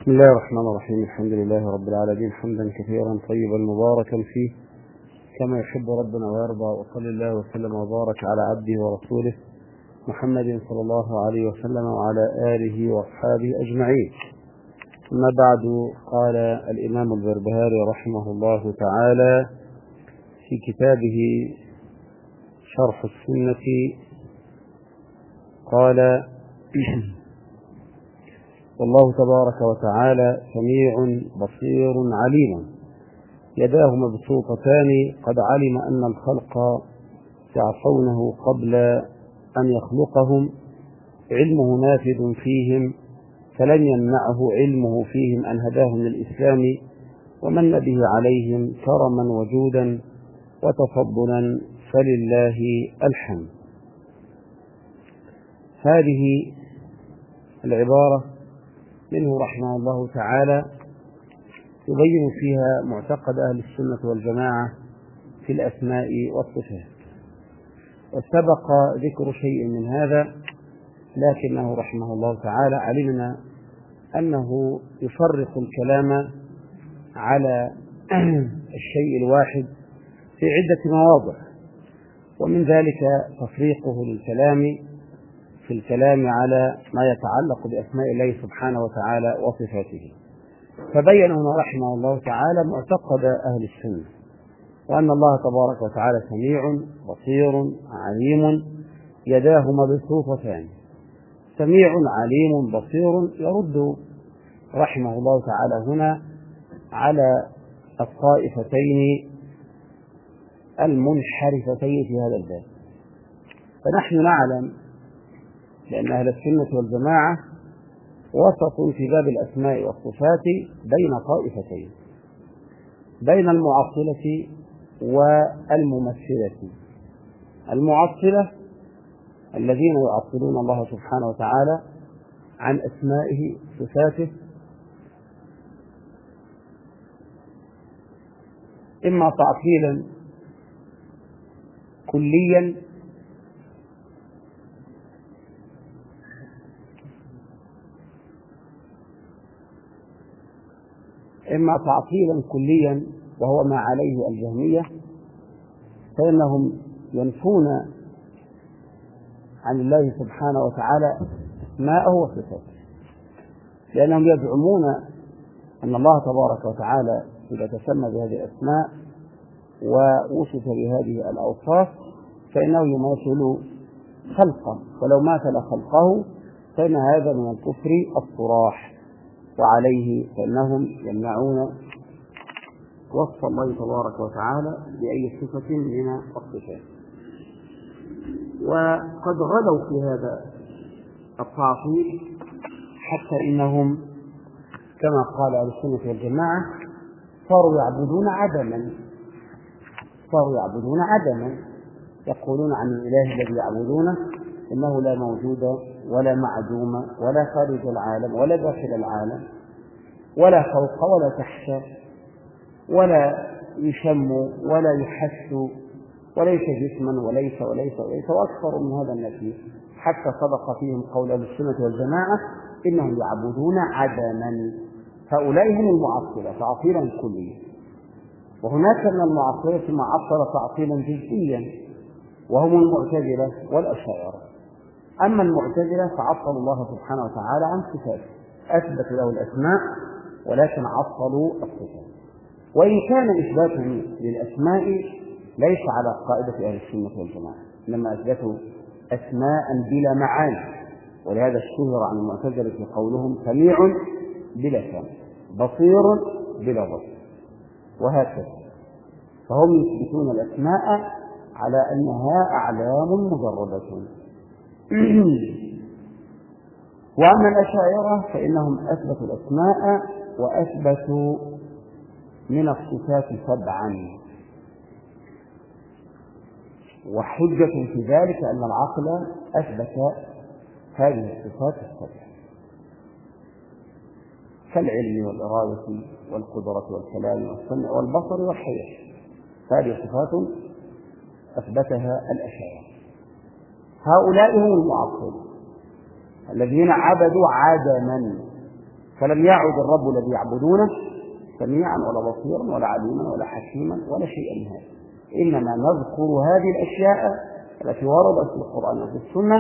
بسم الله الرحمن الرحيم. الحمد لله رب العالمين، حمدا كثيرا طيبا مباركا فيه كما يحب ربنا ويرضى، وصلى الله وسلم وبارك على عبده ورسوله محمد صلى الله عليه وسلم وعلى آله وأصحابه أجمعين. أما بعد، قال الإمام البربهاري رحمه الله تعالى في كتابه شرح السنة، قال: والله تبارك وتعالى سميع بصير عليم، يداه مبسوطتان، قد علم أن الخلق يعصونه قبل أن يخلقهم، علمه نافذ فيهم، فلن يمنعه علمه فيهم أن هداهم للإسلام ومن به عليهم كرما وجودا وتفضلا، فلله الحمد. هذه العبارة منه رحمه الله تعالى يبين فيها معتقد أهل السنة والجماعة في الأسماء والصفات، وسبق ذكر شيء من هذا، لكنه رحمه الله تعالى علمنا أنه يفرق الكلام على الشيء الواحد في عدة مواضع، ومن ذلك تفريقه للكلام في الكلام على ما يتعلق بأسماء الله سبحانه وتعالى وصفاته. فبين هنا رحمه الله تعالى معتقد أهل السنة، وأن الله تبارك وتعالى سميع بصير عليم، يداه مبسوطتان. سميع عليم بصير يرد رحمه الله تعالى هنا على الطائفتين المنحرفتين في هذا الباب. فنحن نعلم لأن أهل السنة والجماعة وسط في باب الأسماء والصفات بين طائفتين، بين المعطلة والممثلة. المعطلة الذين يعطلون الله سبحانه وتعالى عن أسمائه وصفاته، إما تعطيلا كليا وهو ما عليه الجهمية، فإنهم ينفون عن الله سبحانه وتعالى أسماءه وصفاته، لأنهم يزعمون أن الله تبارك وتعالى إذا تسمى بهذه الأسماء ووصف بهذه الأوصاف فإنه يماثل خلقه، ولو ماثل خلقه فإن هذا من الكفر الصراح، وعليه فإنهم يمنعون وصف الله تبارك وتعالى بأي صفة من الصفات. وقد غلوا في هذا التعطيل حتى إنهم كما قال أهل السنة والجماعة صاروا يعبدون عدما، يقولون عن الإله الذي يعبدونه إنه لا موجود ولا معدوم ولا خارج العالم ولا داخل العالم ولا فوق ولا تحت ولا يشم ولا يحس وليس جسما وليس وأكثر من هذا النفي، حتى صدق فيهم قول أهل السنة والجماعة إنهم يعبدون عدما. هؤلاء هم المعطلة تعطيلا كليا، وهناك من المعطلة ما عطل تعطيلا جزئيا، وهم المعتزلة والأشاعرة. أما المعتزلة فعطلوا الله سبحانه وتعالى عن صفاته، أثبتوا له الأسماء ولكن عطلوا الصفات. وإن كان إثباتهم للأسماء ليس على قاعدة أهل السنة والجماعة، إنما أثبتوا أسماء بلا معاني، ولهذا اشتهر عن المعتزلة قولهم سميع بلا سمع، بصير بلا بصر، وهكذا. فهم يثبتون الأسماء على أنها أعلام مجردة. وأما الأشاعرة فإنهم أثبتوا الأسماء وأثبتوا من الصفات سبعا، وحجة في ذلك أن العقل أثبت هذه الصفات السبع كالعلم والإرادة والقدرة والكلام والسمع والبصر والحياة، هذه صفات أثبتها الأشاعرة. هؤلاء هم المعطلة الذين عبدوا عدما، فلم يعد الرب الذي يعبدونه سميعا ولا بصيرا ولا عليما ولا حكيما ولا شيئا من هذا، إنما نذكر هذه الأشياء التي وردت في القرآن وفي السنة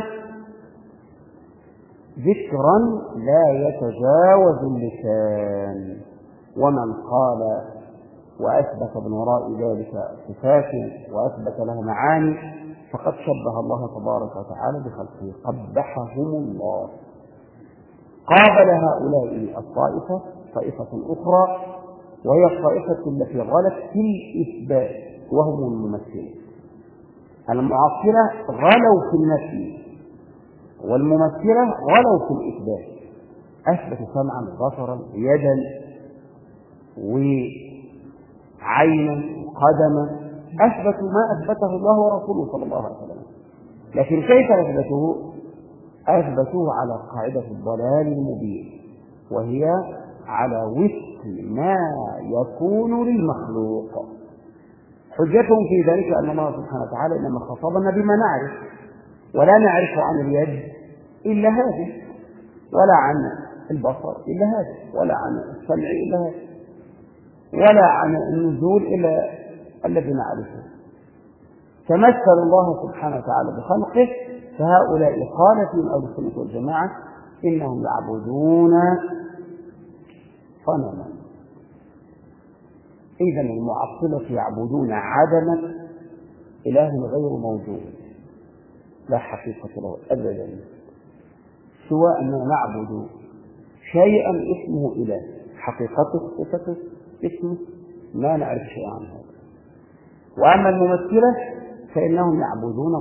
ذكرا لا يتجاوز اللسان. ومن قال وأثبت من وراء ذلك صفات وأثبت لها معاني فقد شبه الله تبارك وتعالى بخلقه، قبحهم الله. قابل هؤلاء الطائفة طائفة أخرى، وهي الطائفة التي غلت في الإثبات وهم الممثلة. المعطلة غلوا في النفي، والممثلة غلوا في الإثبات، أثبتوا سمعا بصرا يدا وعينا وقدما، أثبتوا ما أثبته الله ورسوله صلى الله عليه وسلم. لكن كيف أثبتوه؟ أثبتوه على قاعدة الضلال المبين، وهي على وفق ما يكون للمخلوق. حجتهم في ذلك أن الله سبحانه وتعالى إنما خاطبنا بما نعرف، ولا نعرف عن اليد إلا هذه، ولا عن البصر إلا هذا، ولا عن السمع إلا هذا، ولا عن النزول إلا الذي نعرفه. تمثل الله سبحانه وتعالى بخلقه، فهؤلاء قال فيهم أهل السنة والجماعة إنهم يعبدون صنما. إذا المعطلة يعبدون عدما، إله غير موجود لا حقيقة له أبدا، سواء أننا نعبد شيئا اسمه إله، حقيقته صفته اسمه ما نعرف شيئا عن هذا. وأما الممثلة فإنهم يعبدون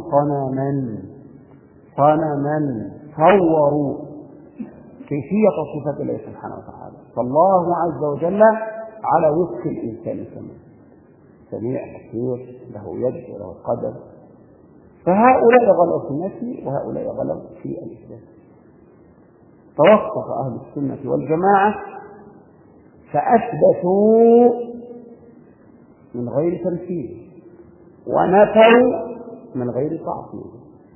صنما صوروا كيفية صفة الله سبحانه وتعالى، فالله عز وجل على وفق الإنسان سميع بصير له يد وله قدم. فهؤلاء غلوا في النفي وهؤلاء غلوا في الإثبات. توسط أهل السنة والجماعة فأثبتوا من غير تمثيل ونفوا من غير تعطيل،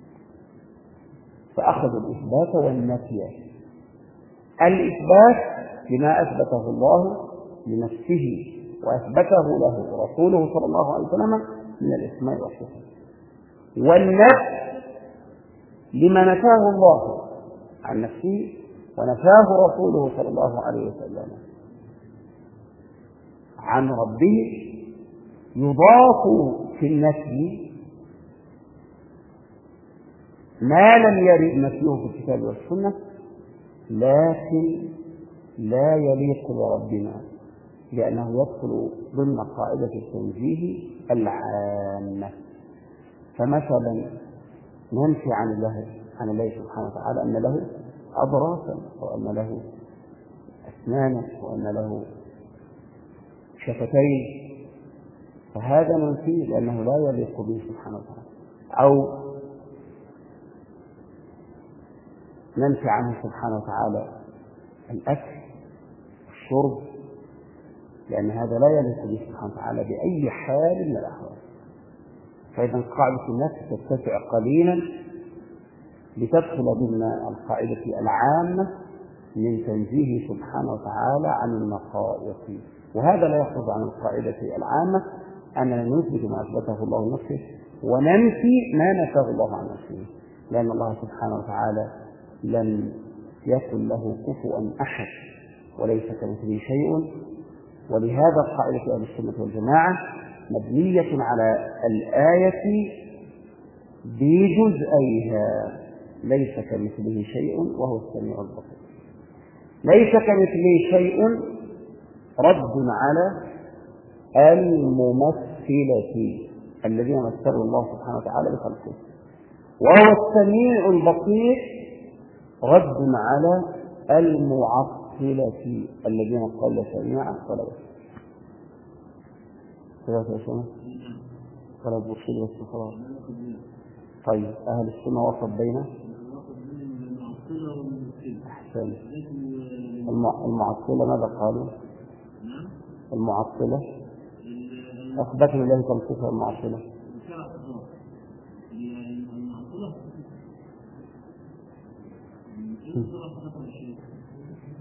فأخذوا الإثبات والنفي. الإثبات بما أثبته الله لنفسه وأثبته له رسوله صلى الله عليه وسلم من الأسماء والصفات، والنفي لما نفاه الله عن نفسه ونفاه رسوله صلى الله عليه وسلم عن ربه. يضاف في النفي ما لم يرد نفيه في الكتاب والسنة، لكن لا يليق بربنا، لأنه يدخل ضمن قاعدة التنزيه العامة. فمثلا ننفي عن الله سبحانه وتعالى أن له أضراسا، وأن له أسنانا، وأن له شفتين، فهذا ننفيه لأنه لا يليق به سبحانه وتعالى. أو ننفي عنه سبحانه وتعالى الأكل والشرب، لأن هذا لا يليق به سبحانه وتعالى بأي حال من الأحوال. فإذا قاعدة النفس تتسع قليلا لتدخل ضمن القاعدة العامة من تنزيه سبحانه وتعالى عن النقائص. وهذا لا يخرج عن القاعدة العامة أننا نثبت ما أثبته الله نفسه وننفي ما نفاه الله عن نفسه، لأن الله سبحانه وتعالى لم يكن له كفوا أحد وليس كمثله شيء. ولهذا قاعدة أهل السنة والجماعة مبنية على الآية بجزئيها، ليس كمثله شيء وهو السميع البصير. ليس كمثله شيء رد على الممثلة الذين مثلوا الله سبحانه وتعالى بخلقه، وهو السميع البصير رد على المعطلة الذين قالوا سميعا ولا بصير. ولا بصير بس خلاص. طيب أهل السنة وسط بين أحسن. المعطلة ماذا قالوا؟ المعطلة أثبتوا لله كم صفة المعطلة؟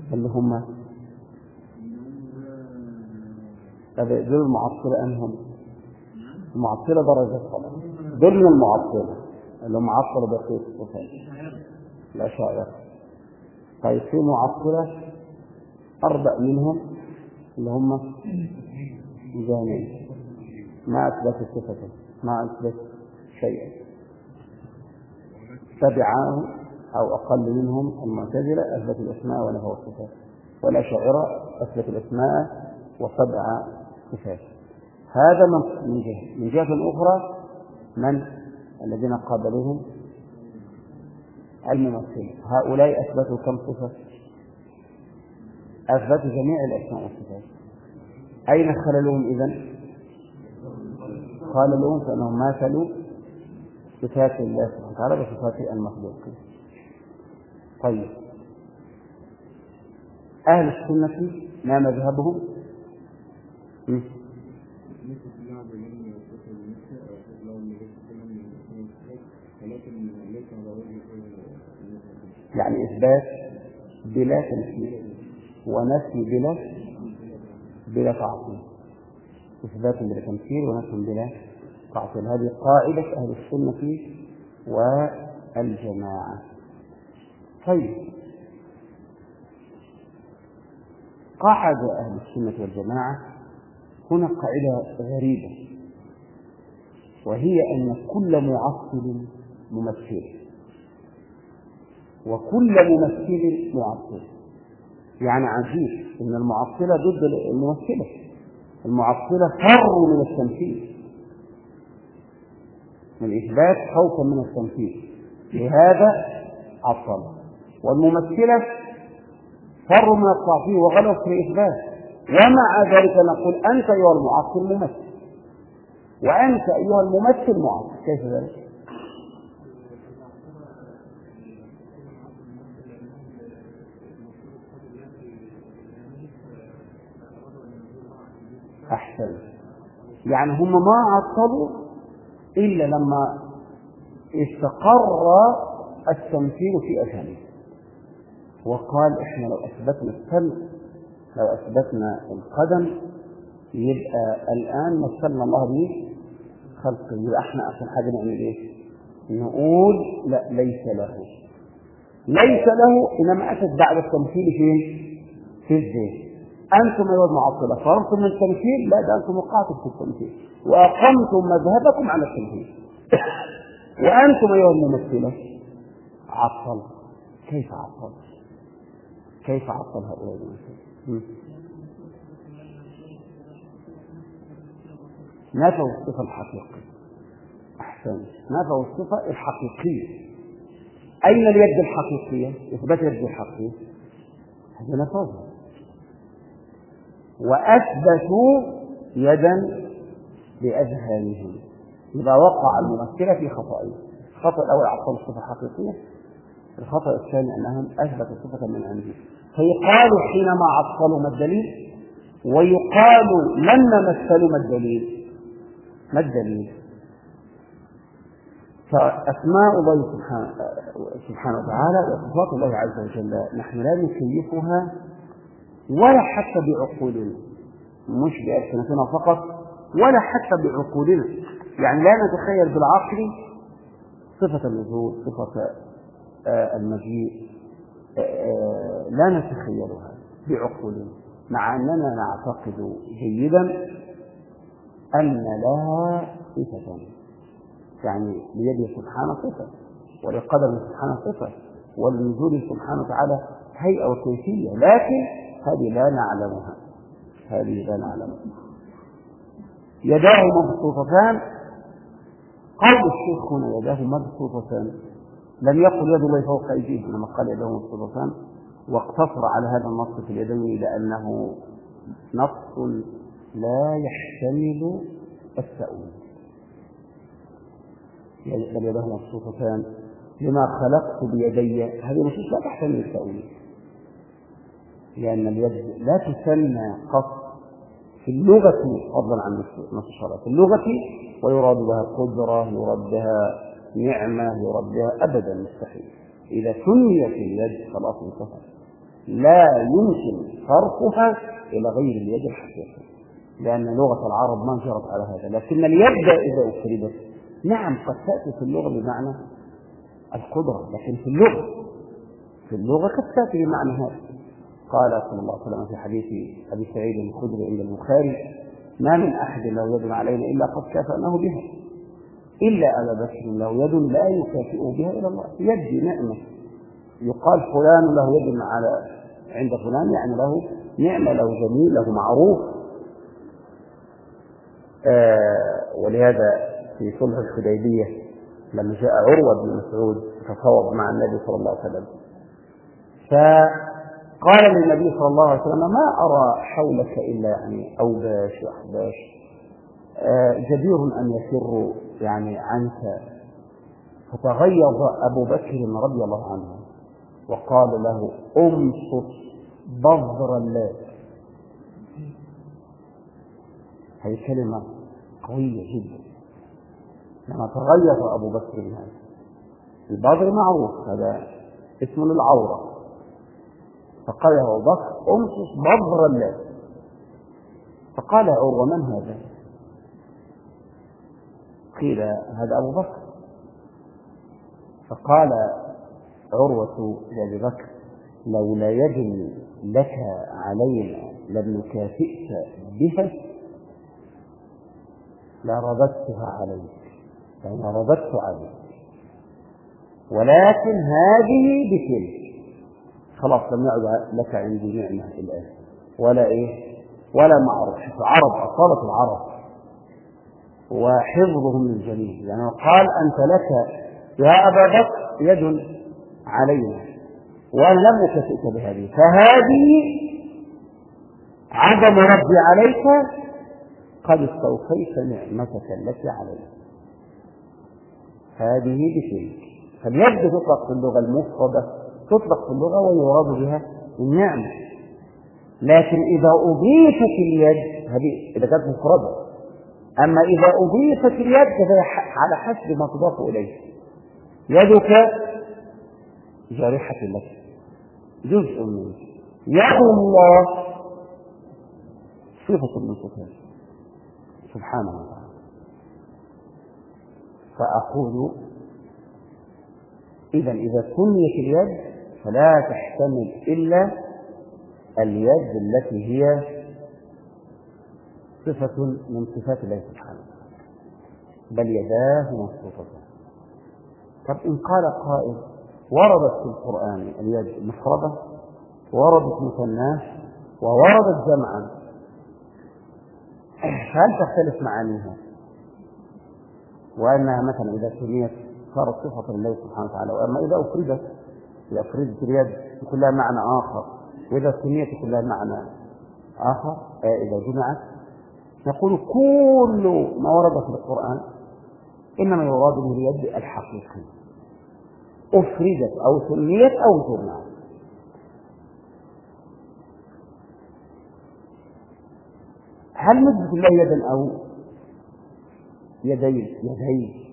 اللي هم دول المعطلة. أنهم المعطلة درجة طبعا، دول من المعطلة اللي هم معطلة بقية الصفات الأشاعرة. طيب في معطلة أربع منهم اللي هم جانين ما أثبت صفته، ما أثبت شيئا. تبعاه أو أقل منهم المعتزلة أثبت الأسماء ونفوا الصفات، والأشاعرة أثبت الأسماء وسبع صفات. هذا من جهة. من جهة أخرى من الذين قابلوهم الممثلين، هؤلاء أثبتوا كم صفة؟ أثبتوا جميع الأسماء والصفات. أين خللهم إذن؟ خللهم فأنهم ماثلوا صفات الله سبحانه وتعالى بصفات المخلوقين. طيب أهل السنة ما مذهبهم؟ يعني إثبات بلا تمثيل ونفي بلا تعطيل. إثبات بلا تمثيل ونفي بلا تعطيل، هذه قاعدة أهل السنة والجماعة. طيب قاعدة أهل السنة والجماعة هنا قاعدة غريبة، وهي أن كل معطل ممثل وكل ممثل معطل. يعني عجيب أن المعطلة ضد الممثلة، المعطلة فروا من التمثيل، من الإثبات خوفا من التمثيل، لهذا عطل. والممثلة فروا من التعطيل وغلوا في الإثبات، ومع ذلك نقول أنت أيها المعطل ممثل وأنت أيها الممثل معطل. كيف ذلك؟ أحسن. يعني هم ما عطلوا إلا لما استقر التمثيل في أذهانهم، وقال إحنا لو أثبتنا السمع، لو أثبتنا القدم، يبقى الآن مثلنا الله به خلقه، يبقى إحنا أحسن حاجة نعمل إيه؟ نقول لا، ليس له، إنما أتت بعد التمثيل في الذهن. أنتم أيها المعطلة فرضتم من التمثيل، لا، ده أنتم وقعتم في التمثيل وأقمتم مذهبكم على التمثيل. وأنتم أيها الممثلة عطل. كيف عطل هؤلاء الممثلين؟ نفوا الصفة الحقيقية. أحسن، نفوا الصفة الحقيقية. أين اليد الحقيقية؟ إثبات اليد الحقيقية هذا نفوها، وأثبتوا يدا بأذهانهم. إذا وقع الممثلة في خطأين: الخطأ الأول عطلوا الصفة الحقيقية، الخطأ الثاني أنهم أثبتوا صفة من عنده. فيقال حينما عطلوا ما الدليل، ويقال لما مثلوا ما الدليل. فأسماء الله سبحانه وتعالى وصفات الله عز وجل نحن لا نكيفها ولا حتى بعقولنا، مش بألسنتنا فقط، ولا حتى بعقولنا. يعني لا نتخيل بالعقل صفة النزول، صفة المجيء، لا نتخيلها بعقولنا، مع أننا نعتقد جيدا أن لها صفة. يعني ليده سبحانه صفة، ولقدر سبحانه صفة، ولنزول سبحانه وتعالى هيئة وكيفية، لكن هذه لا نعلمها. يداه مبسوطتان. قول الشيخ هنا يداه مبسوطتان، لم يقل يد الله فوق أيديهم، إنما قال يداه مبسوطتان، واقتصر على هذا النص في اليدين لأنه نص لا يحتمل التأويل. بل يداه مبسوطتان لما خلقت بيدي، هذه نصوص لا تحتمل التأويل، لأن اليد لا تسمى قط في اللغة فضلا عن نص الشرع، في اللغة ويراد بها قدرة، يراد بها نعمة، يراد بها أبدا مستحيل. إذا سميت اليد خلاص انتهى، لا يمكن صرفها إلى غير اليد الحقيقية، لأن لغة العرب ما جرت على هذا. لكن اليد إذا أفردت نعم قد تأتي في اللغة بمعنى القدرة، لكن في اللغة قد تأتي بمعنى هذا. قال صلى الله عليه وسلم في حديث أبي سعيد الخدري عند البخاري: ما من أحد له يد علينا إلا قد كافأناه بها، إلا أبا بكر له يد لا يكافئ بها إلى الله. يد نعمة، يقال فلان له يد عند فلان، يعني له نعمة، له جميل، له معروف. ولهذا في صلح الحديبية لما جاء عروة بن مسعود تفاوض مع النبي صلى الله عليه وسلم، فقال للنبي صلى الله عليه وسلم: ما أرى حولك إلا يعني أوباش وأحباش، جدير أن يفر يعني عنك. فتغيظ أبو بكر رضي الله عنه وقال له: أمسط بذر اللات. هذه كلمة قوية جدا. لما تغيظ أبو بكر بهذا، البذر معروف، هذا اسم للعورة، فقال له أبو بكر: أمسط بذر اللات. فقال عروة: من هذا؟ قيل: هذا أبو بكر. فقال عروة لأبي بكر: لولا يد لك علينا لم نكافئك بها لرددتها عليك، يعني رددت عليك، ولكن هذه بتلك. خلاص لم يعد لك عندي نعمة الآن ولا معروف. العرب أصالة العرب وحفظهم للجميع، يعني قال: أنت لك يا أبا بكر يد علينا وأنا لم أكافئك بهذه، فهذه عدم ردي عليك قد استوفيت نعمتك التي عليك، هذه بشيء. فاليد تطلق في اللغة المفردة، تطلق في اللغة ويراد بها النعمة. لكن إذا أضيفت اليد، هذه إذا كانت مفردة. أما إذا أضيفت اليد فهي على حسب ما تضاف إليه. يدك جارحة لك، جزء منه. يد الله صفة من صفاته سبحانه وتعالى. فأقول إذا سميت اليد فلا تحتمل إلا اليد التي هي صفة من صفات الله سبحانه وتعالى، بل يداه مبسوطتان. طب إن قال قائل: وردت في القرآن اليد مفردة، وردت مثناه، ووردت جمعا، هل تختلف معانيها؟ وأنها مثلا إذا سميت صارت صفة لله سبحانه وتعالى، وأما إذا أفردت اليد يكون لها معنى آخر، وإذا سميت يكون لها معنى آخر. إذا جمعت نقول كل ما ورد في القرآن إنما يراد به اليد الحقيقي، أفردت أو سميت أو جمعت. هل نثبت الله يدا أو يدين؟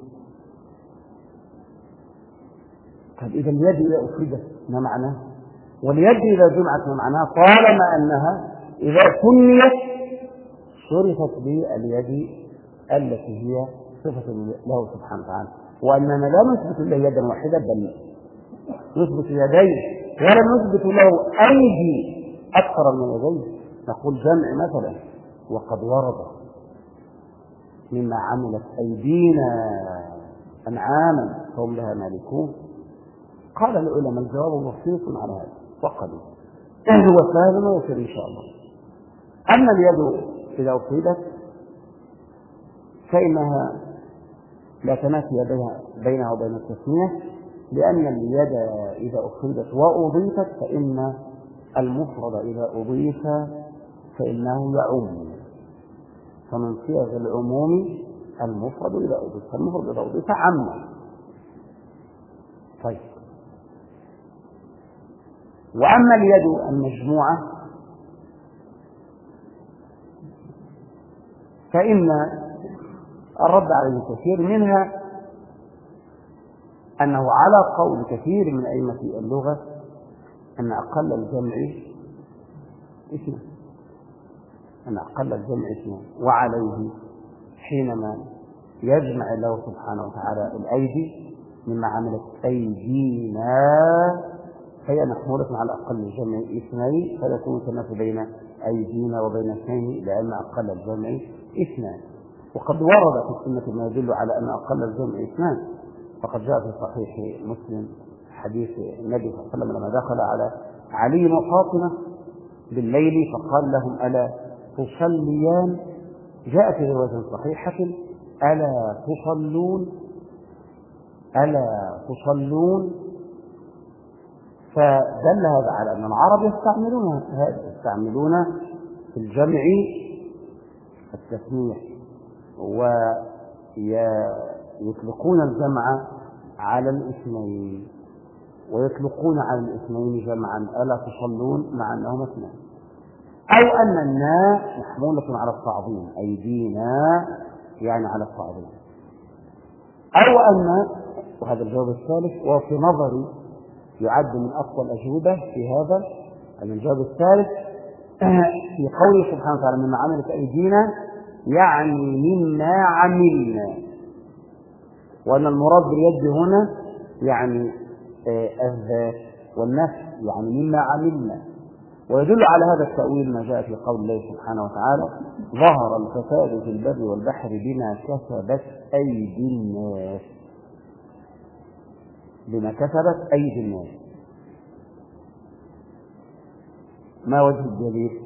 طيب إذا اليد إذا أفردت ما معناه؟ واليد إذا جمعت ما معناه؟ طالما أنها إذا سميت شرفت باليد التي هي صفة له سبحانه وتعالى، وأننا لا نثبت له يدا واحدة بل نثبت يدين، ولا نثبت له أيدي أكثر من يدين. نقول جمع مثلا: وقد ورد مما عملت أيدينا أنعاما فهم لها مالكون. قال العلماء: الجواب بسيط على هذا وقد هو سهل ويسير إن شاء الله. أما اليد إذا أفردت فإنها لا تنافي بينها وبين التسمية، لأن اليد إذا أفردت وأضيفت فإن المفرد إذا أضيف فإنه يعم، فمن صيغ العموم المفرد إذا أضيف، فالمفرد إذا أضيف عم. طيب، وأما اليد المجموعة فإن الرد عليه كثير، منها أنه على قول كثير من أئمة اللغة أن أقل الجمع اثنان، أن أقل الجمع اثنان. وعليه حينما يجمع الله سبحانه وتعالى الأيدي مما عملت أيدينا فهي محمولة على أقل الجمع اثنين، فيكون التنافي بين أيدينا وبين اثنين لأن أقل الجمع اثنان. وقد ورد في السنة ما يدل على أن أقل الجمع اثنان، فقد جاء في صحيح مسلم حديث النبي صلى الله عليه وسلم لما دخل على علي وفاطمة بالليل فقال لهم ألا تصليان؟ جاء في رواية صحيحة ألا تصلون ألا تصلون، فدل هذا على أن العرب يستعملون في الجمع التسمية ويطلقون الجمع على الاثنين ويطلقون على الاثنين جمعا ألا تصلون مع أنهما اثنان، أو أن الناء محمولة على التعظيم أيدينا يعني على التعظيم، أو أن وهذا الجواب الثالث وفي نظري يعد من أقوى الأجوبة في هذا أن الجواب الثالث في قوله سبحانه وتعالى مما عملت أيدينا يعني مما عملنا، وأن المراد باليد هنا يعني الذات والنفس يعني مما عملنا. ويدل على هذا التأويل ما جاء في قول الله سبحانه وتعالى ظهر الفساد في البر والبحر بما كسبت أيدي الناس، بما كسبت أيدي الناس. ما وجه الدليل؟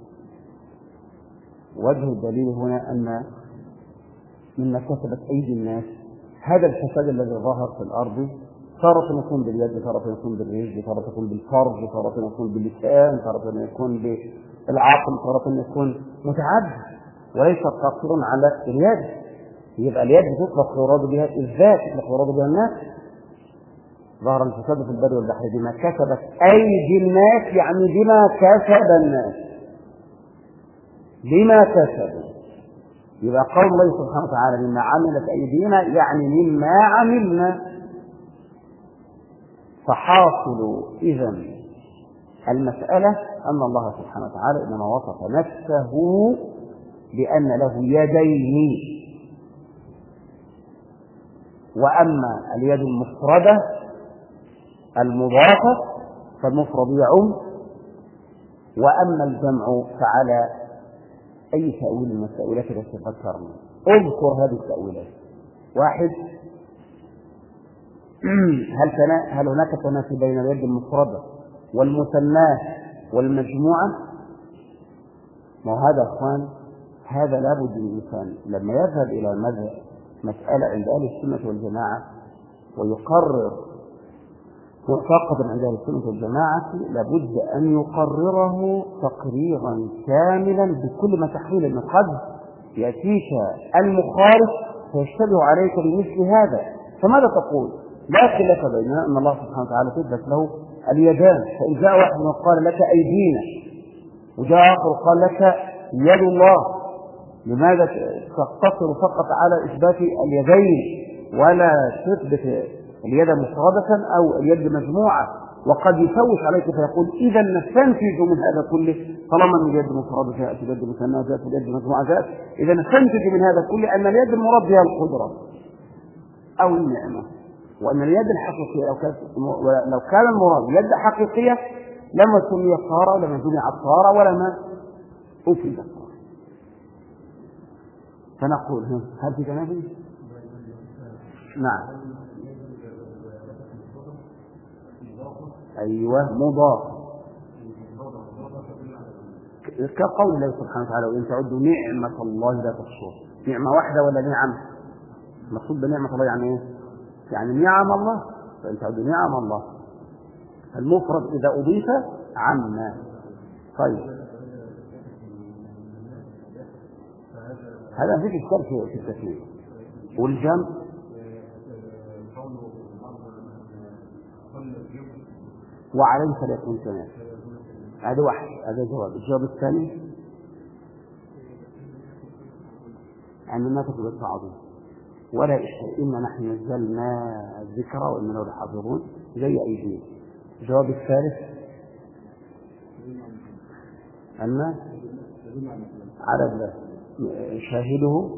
وجه الدليل هنا أن مما كسبت أيدي الناس هذا الفساد الذي ظهر في الأرض تارة يكون باليد، تارة يكون بالرجل، تارة يكون بالفرج، تارة يكون باللسان، تارة يكون بالعقل، تارة يكون متعدد وليس قاصرا على اليد. يبقى اليد تطلق يراد بها الذات، تطلق يراد بها الناس. ظهر الفساد في البر والبحر بما كسبت أيدي الناس يعني بما كسب الناس، بما كسبوا. يبقى قول الله سبحانه وتعالى مما عملت أيدينا يعني مما عملنا. فحاصل إذن المسألة أن الله سبحانه وتعالى إنما وصف نفسه بأن له يدين، وأما اليد المفردة المضافة فالمفرد يعم، وأما الجمع فعلى أي تأويل من التأويلات التي ذكرنا. اذكر هذه التأويلات. واحد، هل هناك تنافي بين اليد المفردة والمثناه والمجموعة؟ ما هذا أخوان هذا لابد من الإنسان لما يذهب إلى مسألة عند أهل السنة والجماعة ويقرر معتقدا عند أهل السنة والجماعة لابد أن يقرره تقريرا كاملا بكل ما تحويل، أن قد يأتيك المخالف فيشتبه عليك بمثل هذا. فماذا تقول؟ لا خلاف بيننا أن الله سبحانه وتعالى تثبت له اليدان، فإن جاء واحد وقال لك أيدينا وجاء آخر قال لك يد الله، لماذا تقتصر فقط على إثبات اليدين ولا تثبت اليد مفردة أو اليد مجموعة؟ وقد يفوش عليك فيقول إذا نستنتج من هذا كله طالما أن اليد مفردة جاءت اليد مثنى جاءت اليد مجموعة جاءت، إذا نستنتج من هذا كله أن اليد المراد بها القدرة أو النعمة، وأن اليد الحقيقية لو كان المراد يد حقيقية لما سمي صارة لما جمعت صارة ولما أفيد صارة. فنقول هل في تنافي؟ نعم. أيوة مضاف، كقول الله سبحانه وتعالى وإن تعدوا نعمة الله لا تحصوها. نعمة واحدة ولا نعم؟ المقصود بنعمة الله يعني إيه؟ يعني نعم الله، فإن تعدوا نعم الله المفرد إذا أضيف عما. طيب هذا فيك إشكال في التسمية والجمع. وعليه فليكن تمام. هذا واحد، هذا جواب. الجواب الثاني عندما تكتب التعظيم ولا إشكال إن نحن نزلنا الذكر وإننا له حافظون زي أيدينا. الجواب الثالث أن على شاهده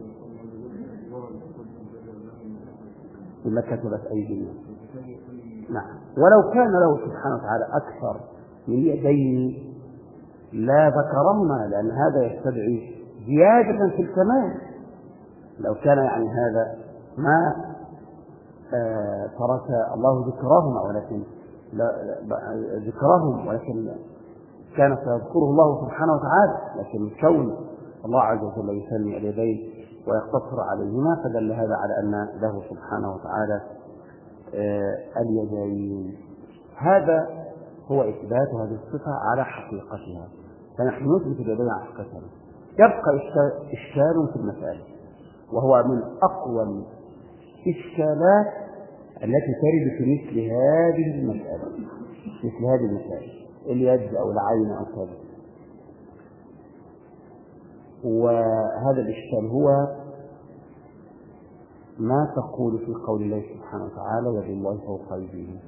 بما كتبت أيدينا. نعم. ولو كان له سبحانه وتعالى أكثر من يدين لا ذكرهما، لأن هذا يستدعي زيادة في الكمال. لو كان يعني هذا ما ترك الله ذكرهما، ولكن ذكرهم ولكن كان سيذكره الله سبحانه وتعالى، لكن كون الله عز وجل يسمي اليدين ويقتصر عليهما فدل هذا على أن له سبحانه وتعالى اليدين. هذا هو إثبات هذه الصفة على حقيقتها، فنحن نثبت اليدين على حقيقتها. يبقى إشكال في المسألة، وهو من أقوى الإشكالات التي ترد في مثل هذه المسألة، مثل هذه المسائل، اليد أو العين أو كذا. وهذا الإشكال هو ما تقول في قول الله سبحانه وتعالى يد الله فوق أيديهم.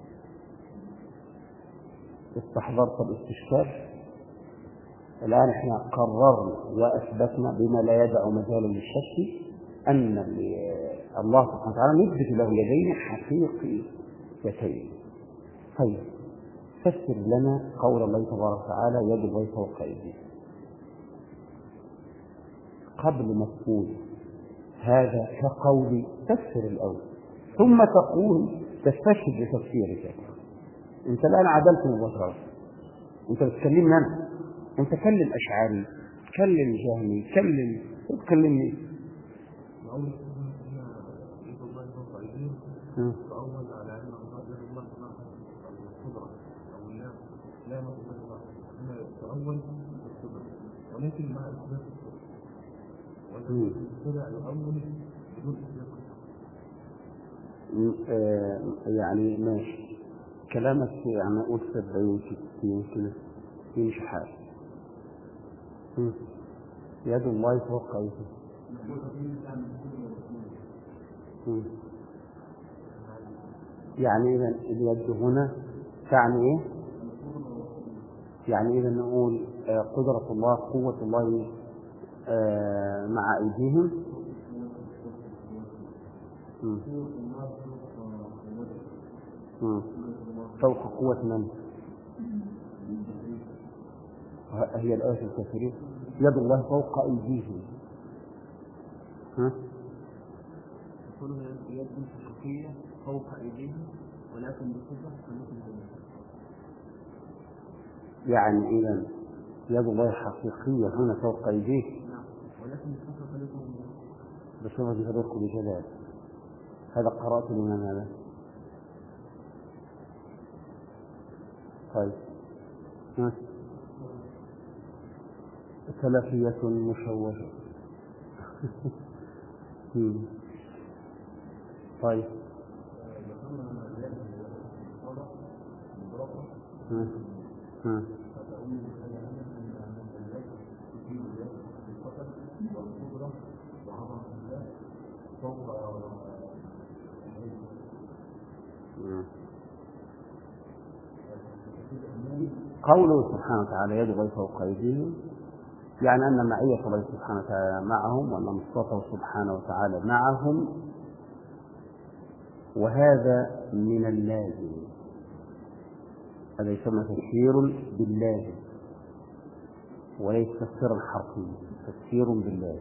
استحضرت الاستشكال. الآن احنا قررنا وأثبتنا بما لا يدع مجالا للشك أن الله سبحانه وتعالى يثبت له يدين حقيقيتين. طيب فسر لنا قول الله تبارك وتعالى يد الله فوق أيديهم. قبل ما تقول هذا كقول فسر الأول، ثم تقول تستشهد بتفسيرك. أنت الآن عدلت مباشرة، أنت بتكلمني أنا، أنت كلم أشعري، كلم جهمي، تكلمني. فأول على أن الله الله القدرة أو لا مقدرة الله، هنا يتأول القدرة ولكن مع إثبات القدرة، والقدرة يؤول بدون إثبات. يعني ماشي كلامك، يعني أقول 70 60 كده يمشي حال. يد الله فوق أيديهم. يعني إذا اليد هنا تعني إيه؟ يعني إذا نقول قدرة الله قوة الله مع أيديهم. فوق قوة من؟ هي الآية الكثيرة يد الله فوق أيديهم. يقولون يد حقيقية فوق أيديهم ولكن بصفة كمثل. يعني إذا يد الله حقيقية هنا فوق أيديه. نعم. ولكن بصفة كمثل. بصفة فريق بجلال. هذا قرأت الإمام هذا. طيب سلفية مشوشة. طيب قوله سبحانه وتعالى يد الله فوق أيديهم، يعني أن معية الله سبحانه وتعالى معهم، وأن مصطفى سبحانه وتعالى معهم، وهذا من اللازم. هذا يسمى تفسير بالله وليس تفسيرا حرفيا، تفسير بالله.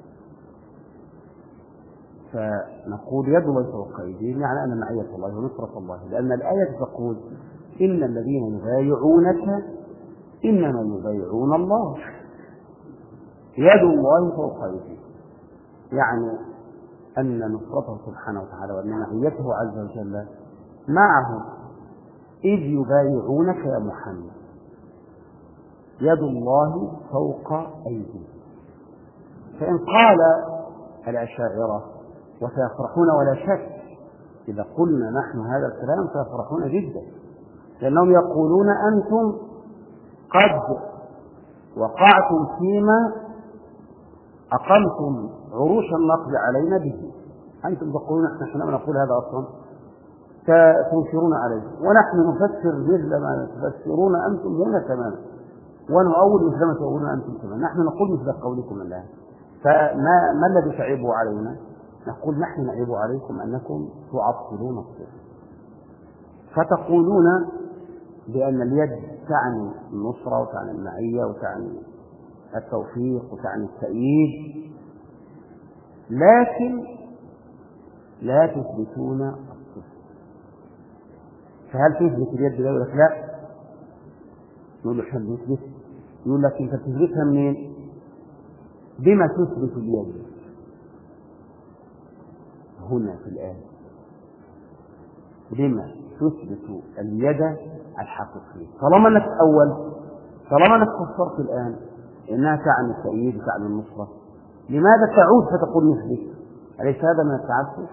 فنقول يد الله فوق أيديهم يعني أن معية الله ونصرة الله، لأن الآية تقول إن الذين يبايعونك إنما يبايعون الله يد الله فوق أيديهم، يعني أن نصرته سبحانه وتعالى وأن معيته عز وجل معهم إذ يبايعونك يا محمد. يد الله فوق أيديهم. فإن قال الأشاعرة وسيفرحون ولا شك إذا قلنا نحن هذا الكلام سيفرحون جدا، لأنهم يقولون أنتم قد وقعتم فيما أقمتم عروش النقد علينا به. أنتم تقولون نحن نقول هذا أصلا فتنكرون عليه، ونحن نفسر مثل ما تفسرون أنتم هنا تماما، ونؤول مثل ما تقولون أنتم تماما. نحن نقول مثل قولكم الآن. فما الذي تعيبوا علينا؟ نقول نحن نعيب عليكم أنكم تعطلون الصفة، فتقولون بأن اليد تعني النصرة وتعني المعية وتعني التوفيق وتعني التأييد، لكن لا تثبتون الصفة. فهل تثبت اليد؟ يقول لك لا. يقول لك نثبت، يقول لك أنت تثبتها منين؟ بما تثبت اليد هنا في الآية، بما تثبت اليد الحقيقية. طالما انك فسرت الآن انها تعني التأييد وتعني النصرة، لماذا تعود فتقول نثبت؟ أليس هذا من التعسف؟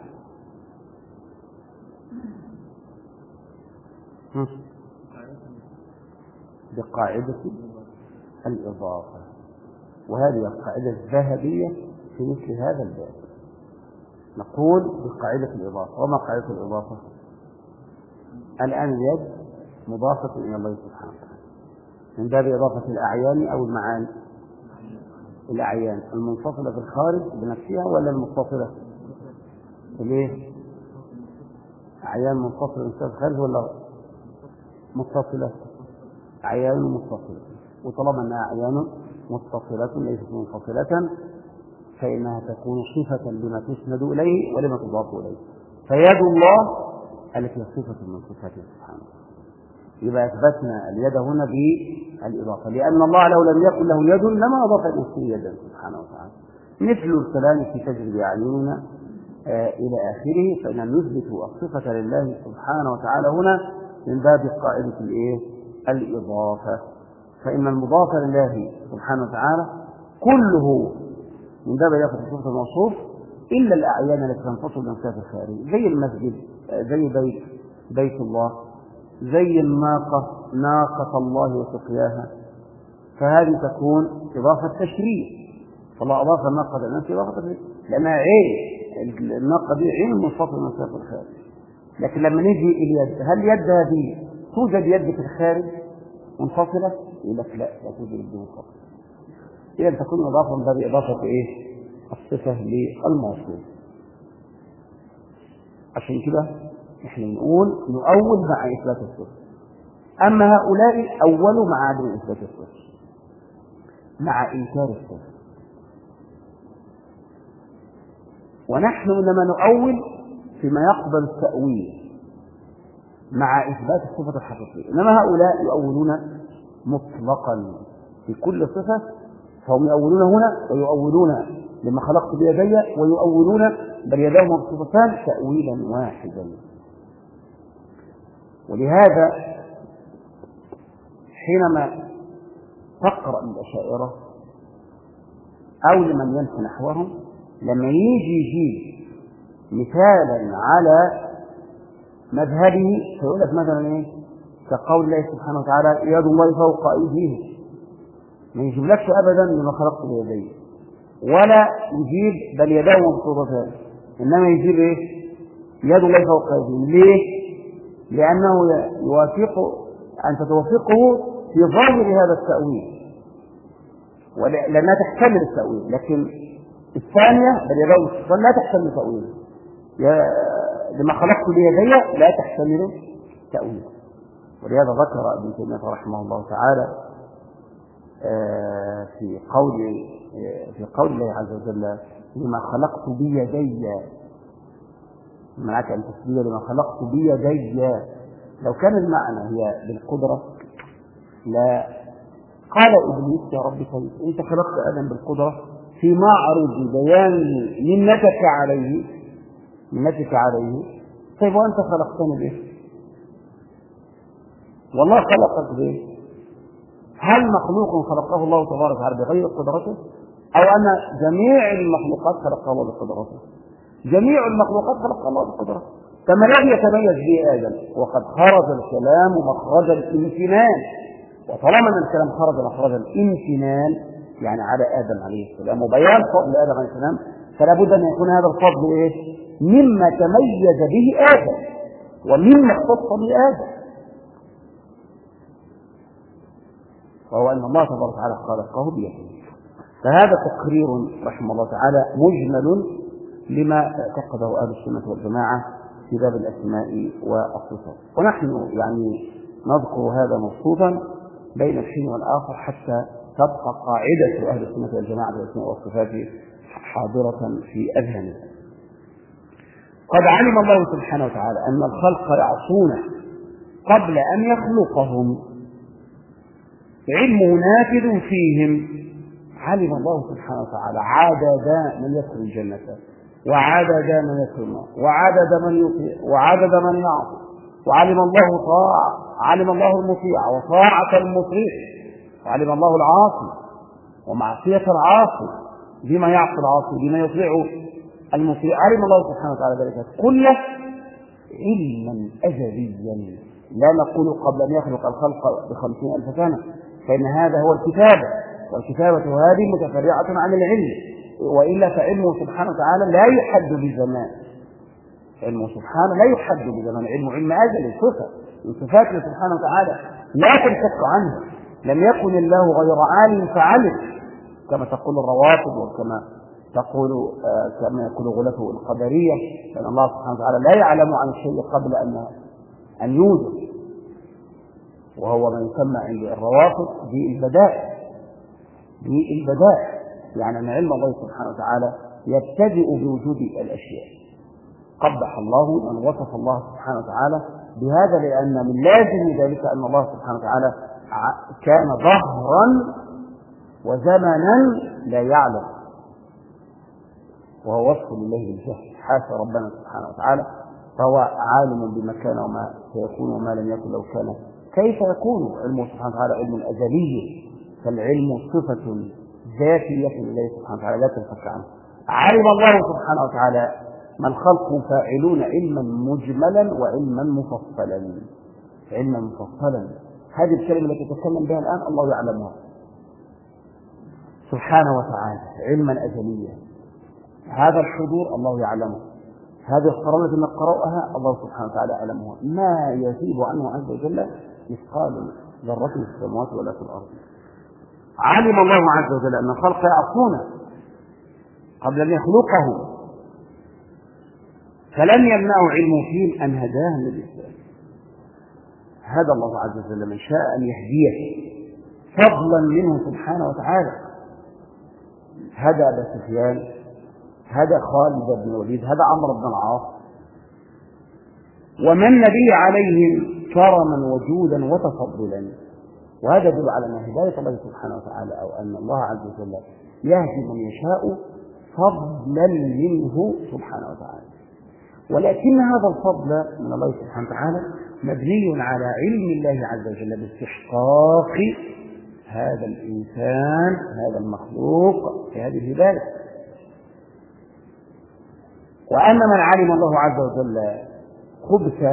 بقاعدة الإضافة، وهذه القاعدة الذهبية في مثل هذا الباب. نقول بقاعدة الإضافة. وما قاعدة الإضافة؟ الآن اليد مضافة إلى الله سبحانه وتعالى من باب إضافة الأعيان أو المعاني. الأعيان المنفصلة في الخارج بنفسها ولا المتصلة؟ ليه؟ أعيان منفصلة في الخارج ولا متصلة؟ أعيان متصلة. وطالما أنها أعيان متصلة ليست منفصلة فإنها تكون صفة لما تسند إليه ولما تضاف إليه. فيد الله التي صفة من صفاته سبحانه. يبقى أثبتنا اليد هنا بالإضافة، لأن الله لو لم يكن له يد لما أضاف إليه يدا سبحانه وتعالى. مثل الكلام في تجري أعيننا إلى آخره. فإن نثبت الصفة لله سبحانه وتعالى هنا من باب قاعدة الإضافة. فإن المضاف لله سبحانه وتعالى كله من باب إضافة صفة الموصوف إلا الأعيان التي تنفصل من صفة الخارج، زي المسجد، زي بيت الله، زي الناقة، ناقة الله وسقياها، فهذه تكون إضافة تشريع. فالله أضاف الناقة للناس إضافة تشريع لأنها عين، الناقة دي عين منفصل من صفة الخارج. لكن لما نيجي اليد، هل اليد هذه توجد يد في الخارج منفصلة؟ يقول لك لا توجد يد منفصلة. إذا تكون إضافة من باب إضافة الصفة للموصوف. عشان كده نحن نؤول مع إثبات الصفة. أما هؤلاء أولوا مع عدم إثبات الصفة مع إنكار الصفة، ونحن إنما نؤول فيما يقبل التأويل مع إثبات الصفة الحقيقية. إنما هؤلاء يؤولون مطلقا في كل صفة، فهم يؤولون هنا ويؤولون لما خلقت بيدي، ويؤولون بل يداهم مبسوطتان تأويلا واحدا. ولهذا حينما تقرأ الأشاعرة أو لمن ينسى نحوهم لما يجيب مثالا على مذهبه فيقول لك مثلا كقول الله سبحانه وتعالى يد الله فوق أيديهم، ما يجيبلكش أبدا لما خلقت بيديه، ولا يجيب بل يداه مبسوطتان، إنما يجيب يد الله فوق أيديهم. ليه؟ لأنه يوافق أن تتوافقه في ظاهر هذا التأويل، لأنها تحتمل التأويل، لكن الثانية بل يداه مبسوطتان لا تحتمل التأويل. لما خلقت بيدي لا تحتمل تأويل. ولهذا ذكر ابن تيمية رحمه الله تعالى في قول الله عز وجل لما خلقت بيدي، معك أن تسبيل لما خلقت بيدي، لو كان المعنى هي بالقدرة لا قال إبليس يا رب طيب أنت خلقت آدم بالقدرة في معرض بيان منتك عليه، طيب وأنت خلقتني به؟ والله خلقك به. هل مخلوق خلقه الله تبارك وتعالى بغير قدرته، أو أن جميع المخلوقات خلقها الله بقدرته؟ جميع المخلوقات خلقها الله بقدرته. فما الذي يتميز به آدم؟ وقد خرج الكلام مخرج الامتنان، وطالما أن الكلام خرج مخرج الامتنان يعني على آدم عليه السلام وبيان فضل آدم عليه السلام، فلا بد أن يكون هذا الفضل مما تميز به آدم. ومما اختص بآدم، وهو أن الله تبارك وتعالى خلقه بيده. فهذا تقرير رحمه الله تعالى مجمل لما اعتقده أهل السنة والجماعة في باب الأسماء والصفات، ونحن يعني نذكر هذا مبسوطا بين الحين والآخر حتى تبقى قاعدة أهل السنة والجماعة بالأسماء والصفات حاضرة في أذهاننا. قد علم الله سبحانه وتعالى أن الخلق يعصونه قبل أن يخلقهم، علمه نافذ فيهم. علم الله سبحانه وتعالى عدد من يدخل الجنة، وعدد من يدخل النار، وعدد من يطيع، وعدد من يعصي، وعلم الله المطيع وطاعة المطيع، وعلم الله العاصي ومعصية العاصي، بما يعصي العاصي بما يطيع المطيع. علم الله سبحانه وتعالى ذلك كله علما أزليا، لا نقول قبل أن يخلق الخلق ب50,000 سنة، فإن هذا هو الكتابة، والكتابة هذه متفرعة عن العلم، وإلا فعلمه سبحانه وتعالى لا يحد بزمان. علمه سبحانه لا يحد بزمان، علمه علم أزلي، صفة من صفاته سبحانه وتعالى لا تنفك عنه. لم يكن الله غير عالم فعلم، كما تقول الروافض وكما كما يقول غلته القدرية، لأن الله سبحانه وتعالى لا يعلم عن الشيء قبل أن يوجد، وهو ما يسمى عند الروافض بالبدائع. يعني أن علم الله سبحانه وتعالى يبتدئ بوجود الأشياء. قبح الله من وصف الله سبحانه وتعالى بهذا، لأن من لازم ذلك أن الله سبحانه وتعالى كان ظهرا وزمنا لا يعلم، وهو وصف لله بالجهل، حاشا ربنا سبحانه وتعالى، فهو عالم بما كان وما سيكون وما لم يكن لو كان كيف يكون. علمه سبحانه وتعالى علم أزلي، فالعلم صفة ذاتية لله سبحانه وتعالى لا تنفك عنه. علم الله سبحانه وتعالى ما الخلق فاعلون علما مجملا وعلما مفصلا. علما مفصلا، هذه الكلمة التي تتكلم بها الآن الله يعلمها سبحانه وتعالى علما أزليا. هذا الحضور الله يعلمه، هذه القرارات التي نقرأها الله سبحانه وتعالى يعلمها، ما يزيد عنه عز وجل مثقال ذرة في السماوات ولا في الأرض. علم الله عز وجل أن الخلق يعصونه قبل أن يخلقه، فلم يمنعه علمه فيهم أن هداهم للإسلام. هدى الله عز وجل من شاء أن يهديه فضلا منه سبحانه وتعالى. هدى أبا سفيان، هدى خالد بن الوليد، هدى عمرو بن العاص، ومن به عليهم كرما وجودا وتفضلا. وهذا يدل على أن هداية الله سبحانه وتعالى، أو أن الله عز وجل يهدي من يشاء فضلا منه سبحانه وتعالى. ولكن هذا الفضل من الله سبحانه وتعالى مبني على علم الله عز وجل باستحقاق هذا الإنسان، هذا المخلوق في هذه الهداية. وأن من علم الله عز وجل خبث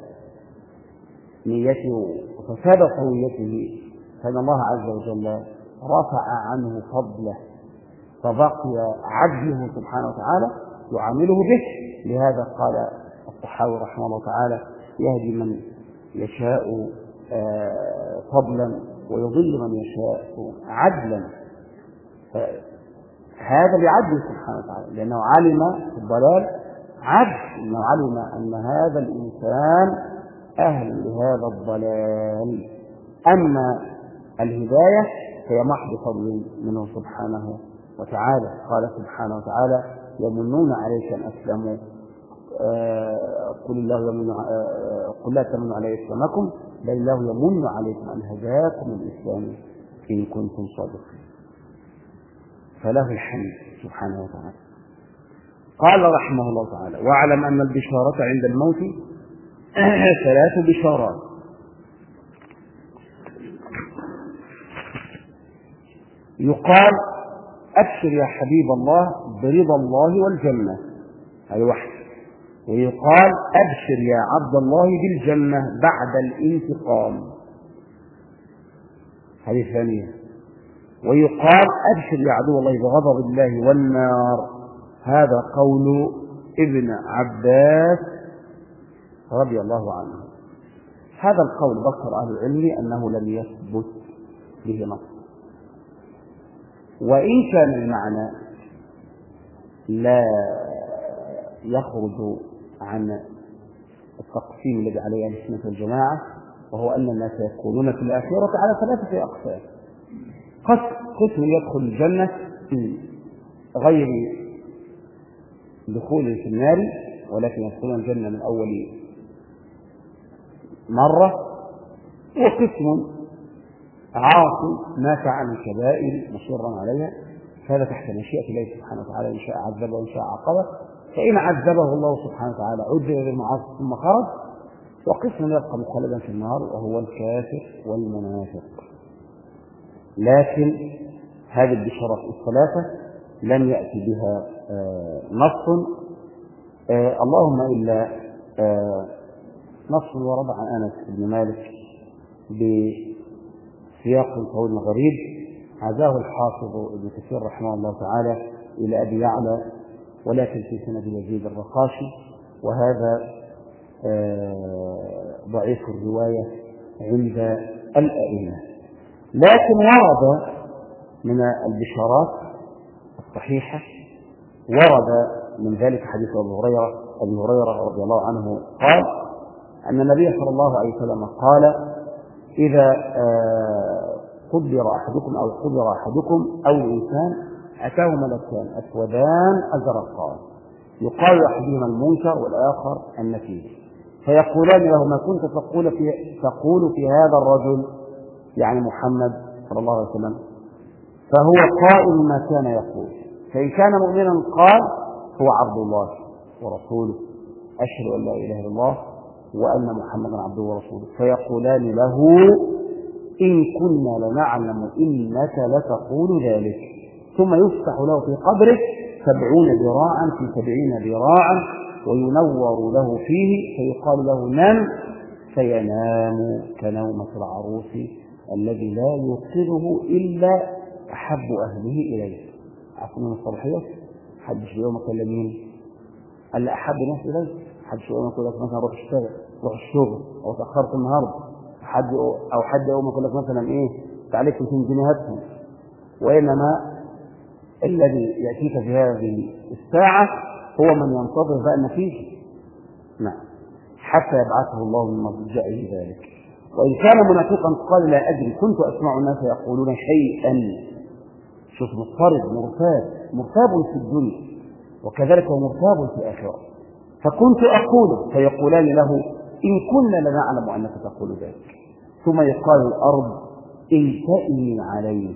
نيته وفساد قويته، فإن الله عز وجل رفع عنه فضله، فبقي عبده سبحانه وتعالى يعامله به. لهذا قال الطحاوي رحمه الله تعالى يهدي من يشاء فضلا ويضل من يشاء عدلا. هذا لعدله سبحانه وتعالى، لأنه علم الضلال عدل، إنه علم أن هذا الإنسان أهل لهذا الضلال. أما الهداية هي محض فضل منه سبحانه وتعالى. قال سبحانه وتعالى يمنون عليك أن أسلموا، قل لا تمنوا علي إسلامكم بل الله يمن عليكم أن هداكم الإسلام إن كنتم صادقين. فله الحمد سبحانه وتعالى. قال رحمه الله تعالى واعلم أن البشارة عند الموت 3 بشارات. يقال أبشر يا حبيب الله برضا الله والجنة، هذه واحدة. ويقال أبشر يا عبد الله بالجنة بعد الانتقام، هذه ثانية. ويقال أبشر يا عدو الله بغضب الله والنار، هذا قول ابن عباس رضي الله عنه. هذا القول ذكر أهل العلم أنه لم يثبت به نص، وإن كان المعنى لا يخرج عن التقسيم الذي عليه أهل السنة والجماعة، وهو أن الناس يكونون في الآخرة على 3 أقسام: قسم يدخل الجنة غير دخول في النار، ولكن يدخلون الجنة من أول مرة، وقسم عاصي مات عن الكبائر مصرا عليها، هذا تحت مشيئة الله سبحانه وتعالى، إن شاء عذبه وإن شاء عقبه، فإن عذبه الله سبحانه وتعالى عذب بالمعاصي ثم خرج. وقسم يبقى مخلدا في النار وهو الكافر والمنافق. لكن هذه البشارات الثلاثة لم يأتي بها نص، اللهم إلا نص ورد عن أنس بن مالك بسياق طويل غريب، عزاه الحافظ ابن كثير رحمه الله تعالى إلى أبي يعلى، ولكن في سند يزيد الرقاشي، وهذا ضعيف الرواية عند الأئمة. لكن ورد من البشارات الصحيحة، ورد من ذلك حديث أبي هريرة رضي الله عنه قال أن النبي صلى الله عليه وسلم قال: إذا قدر أحدكم أو الإنسان أتاه ملكان أسودان أزرقان يقال أحدهما المنكر والآخر النكير، فيقولان له: ما كنت تقول في هذا الرجل، يعني محمد صلى الله عليه وسلم؟ فهو قائل ما كان يقول، فإن كان مؤمنا قال: هو عبد الله ورسوله، أشهد أن لا إله إلا الله وأن محمدا عبده ورسوله. فيقولان له: إن كنا لنعلم إنك لتقول ذلك. ثم يفتح له في قبره 70 ذراعا في 70 ذراعا وينور له فيه، فيقال له: نم، فينام كنومة العروس الذي لا يوقظه إلا أحب أهله إليه. عقلنا الصباحية حد في يوم كلمين قال أحب الناس إليه، حد في يوم يقول لك مثلا روح الشغل أو تأخرت النهارده، حد يوم يقول لك مثلا إيه تعليك 200 جنيه هاتهم، وإنما الذي يأتيك في هذه الساعة هو من ينتظر بقى النتيجة، نعم، حتى يبعثه الله من مضجعه ذلك. وإن كان منافقا قال: لا أدري، كنت أسمع الناس يقولون شيئا. شوف، مضطرب مرتاب في الدنيا، وكذلك هو مرتاب في الآخرة. فكنت أقول، فيقولان له: إن كنا لنعلم أنك تقول ذلك. ثم يقال الأرض: التئمي عليه،